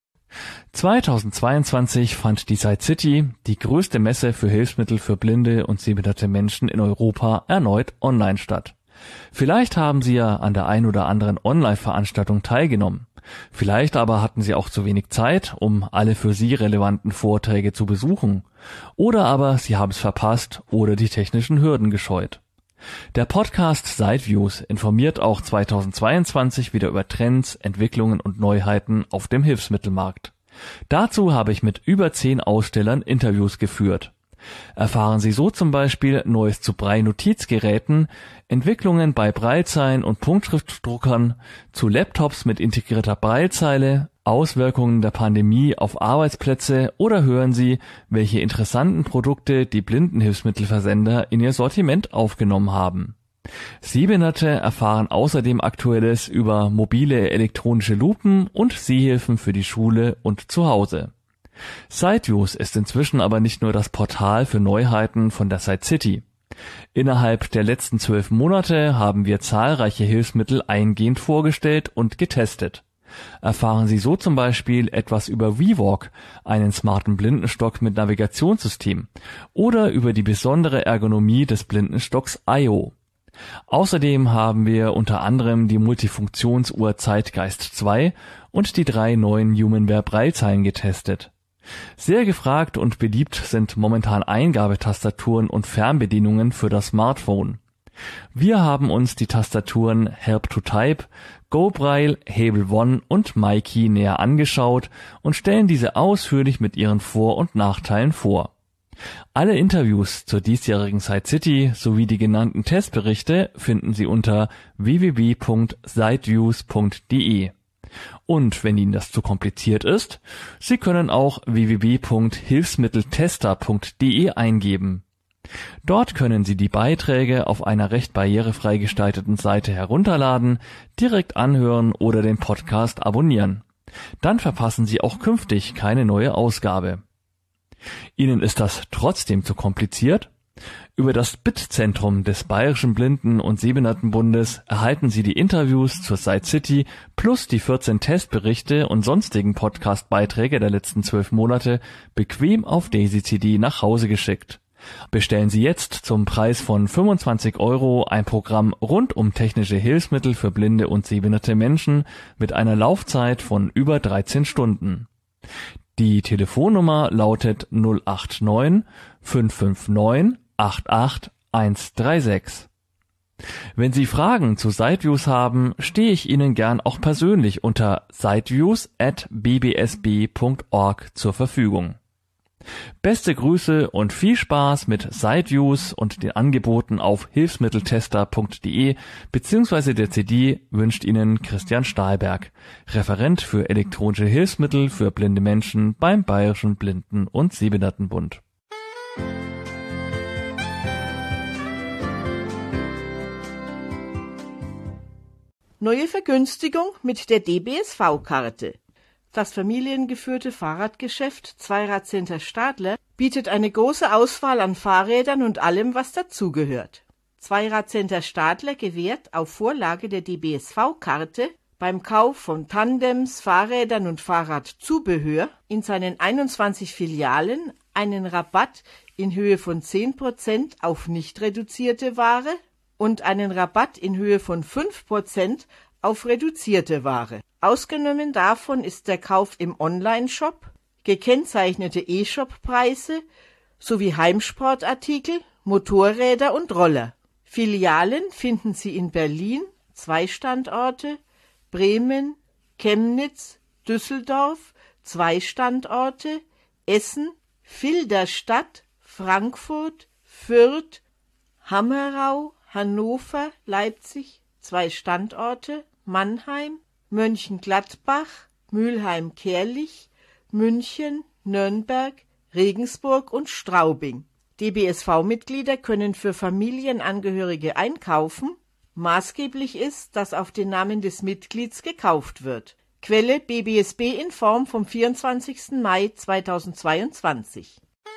S7: zweitausendzweiundzwanzig fand die Side City, die größte Messe für Hilfsmittel für blinde und sehbehinderte Menschen in Europa, erneut online statt. Vielleicht haben Sie ja an der ein oder anderen Online-Veranstaltung teilgenommen. Vielleicht aber hatten Sie auch zu wenig Zeit, um alle für Sie relevanten Vorträge zu besuchen. Oder aber Sie haben es verpasst oder die technischen Hürden gescheut. Der Podcast Sideviews informiert auch zweitausendzweiundzwanzig wieder über Trends, Entwicklungen und Neuheiten auf dem Hilfsmittelmarkt. Dazu habe ich mit über zehn Ausstellern Interviews geführt. Erfahren Sie so zum Beispiel Neues zu Braille-Notizgeräten, Entwicklungen bei Braillezeilen und Punktschriftdruckern, zu Laptops mit integrierter Braillezeile, Auswirkungen der Pandemie auf Arbeitsplätze oder hören Sie, welche interessanten Produkte die Blindenhilfsmittelversender in ihr Sortiment aufgenommen haben. Sehbehinderte erfahren außerdem Aktuelles über mobile elektronische Lupen und Sehhilfen für die Schule und zu Hause. Sideviews ist inzwischen aber nicht nur das Portal für Neuheiten von der Side City. Innerhalb der letzten zwölf Monate haben wir zahlreiche Hilfsmittel eingehend vorgestellt und getestet. Erfahren Sie so zum Beispiel etwas über ViValk, einen smarten Blindenstock mit Navigationssystem, oder über die besondere Ergonomie des Blindenstocks I O. Außerdem haben wir unter anderem die Multifunktionsuhr Zeitgeist zwei und die drei neuen Humanware Braillezeilen getestet. Sehr gefragt und beliebt sind momentan Eingabetastaturen und Fernbedienungen für das Smartphone. Wir haben uns die Tastaturen Help to Type, GoBraille, Hable One und MyKey näher angeschaut und stellen diese ausführlich mit ihren Vor- und Nachteilen vor. Alle Interviews zur diesjährigen Side City sowie die genannten Testberichte finden Sie unter w w w punkt sideviews punkt d e. Und wenn Ihnen das zu kompliziert ist, Sie können auch w w w punkt hilfsmitteltester punkt d e eingeben. Dort können Sie die Beiträge auf einer recht barrierefrei gestalteten Seite herunterladen, direkt anhören oder den Podcast abonnieren. Dann verpassen Sie auch künftig keine neue Ausgabe. Ihnen ist das trotzdem zu kompliziert? Über das B I T-Zentrum des Bayerischen Blinden- und Sehbehindertenbundes erhalten Sie die Interviews zur Side City plus die vierzehn Testberichte und sonstigen Podcast-Beiträge der letzten zwölf Monate bequem auf Daisy-C D nach Hause geschickt. Bestellen Sie jetzt zum Preis von fünfundzwanzig Euro ein Programm rund um technische Hilfsmittel für blinde und sehbehinderte Menschen mit einer Laufzeit von über dreizehn Stunden. Die Telefonnummer lautet null acht neun fünf fünf neun acht acht eins drei sechs. Wenn Sie Fragen zu Sideviews haben, stehe ich Ihnen gern auch persönlich unter sideviews at b b s b punkt org zur Verfügung. Beste Grüße und viel Spaß mit Sideviews und den Angeboten auf hilfsmitteltester punkt de bzw. der C D wünscht Ihnen Christian Stahlberg, Referent für elektronische Hilfsmittel für blinde Menschen beim Bayerischen Blinden- und Sehbehindertenbund.
S1: Neue Vergünstigung mit der D B S V-Karte. Das familiengeführte Fahrradgeschäft Zweirad-Center Stadler bietet eine große Auswahl an Fahrrädern und allem, was dazugehört. Zweirad-Center Stadler gewährt auf Vorlage der D B S V-Karte beim Kauf von Tandems, Fahrrädern und Fahrradzubehör in seinen einundzwanzig Filialen einen Rabatt in Höhe von zehn Prozent auf nicht reduzierte Ware und einen Rabatt in Höhe von fünf Prozent auf reduzierte Ware. Ausgenommen davon ist der Kauf im Online-Shop, gekennzeichnete E-Shop-Preise sowie Heimsportartikel, Motorräder und Roller. Filialen finden Sie in Berlin, zwei Standorte, Bremen, Chemnitz, Düsseldorf, zwei Standorte, Essen, Filderstadt, Frankfurt, Fürth, Hammerau, Hannover, Leipzig, zwei Standorte, Mannheim, Mönchengladbach, Mülheim-Kärlich, München, Nürnberg, Regensburg und Straubing. D B S V-Mitglieder können für Familienangehörige einkaufen. Maßgeblich ist, dass auf den Namen des Mitglieds gekauft wird. Quelle B B S B in Form vom vierundzwanzigsten Mai zweitausendzweiundzwanzig.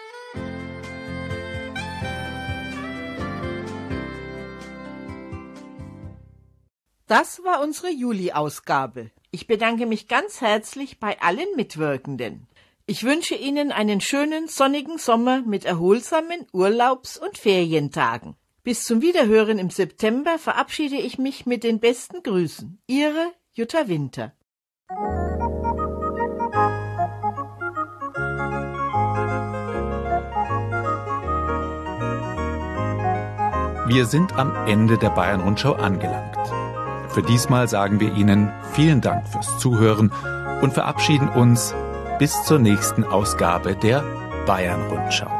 S1: Das war unsere Juli-Ausgabe. Ich bedanke mich ganz herzlich bei allen Mitwirkenden. Ich wünsche Ihnen einen schönen, sonnigen Sommer mit erholsamen Urlaubs- und Ferientagen. Bis zum Wiederhören im September verabschiede ich mich mit den besten Grüßen. Ihre Jutta Winter.
S2: Wir sind am Ende der Bayern-Rundschau angelangt. Für diesmal sagen wir Ihnen vielen Dank fürs Zuhören und verabschieden uns bis zur nächsten Ausgabe der Bayern-Rundschau.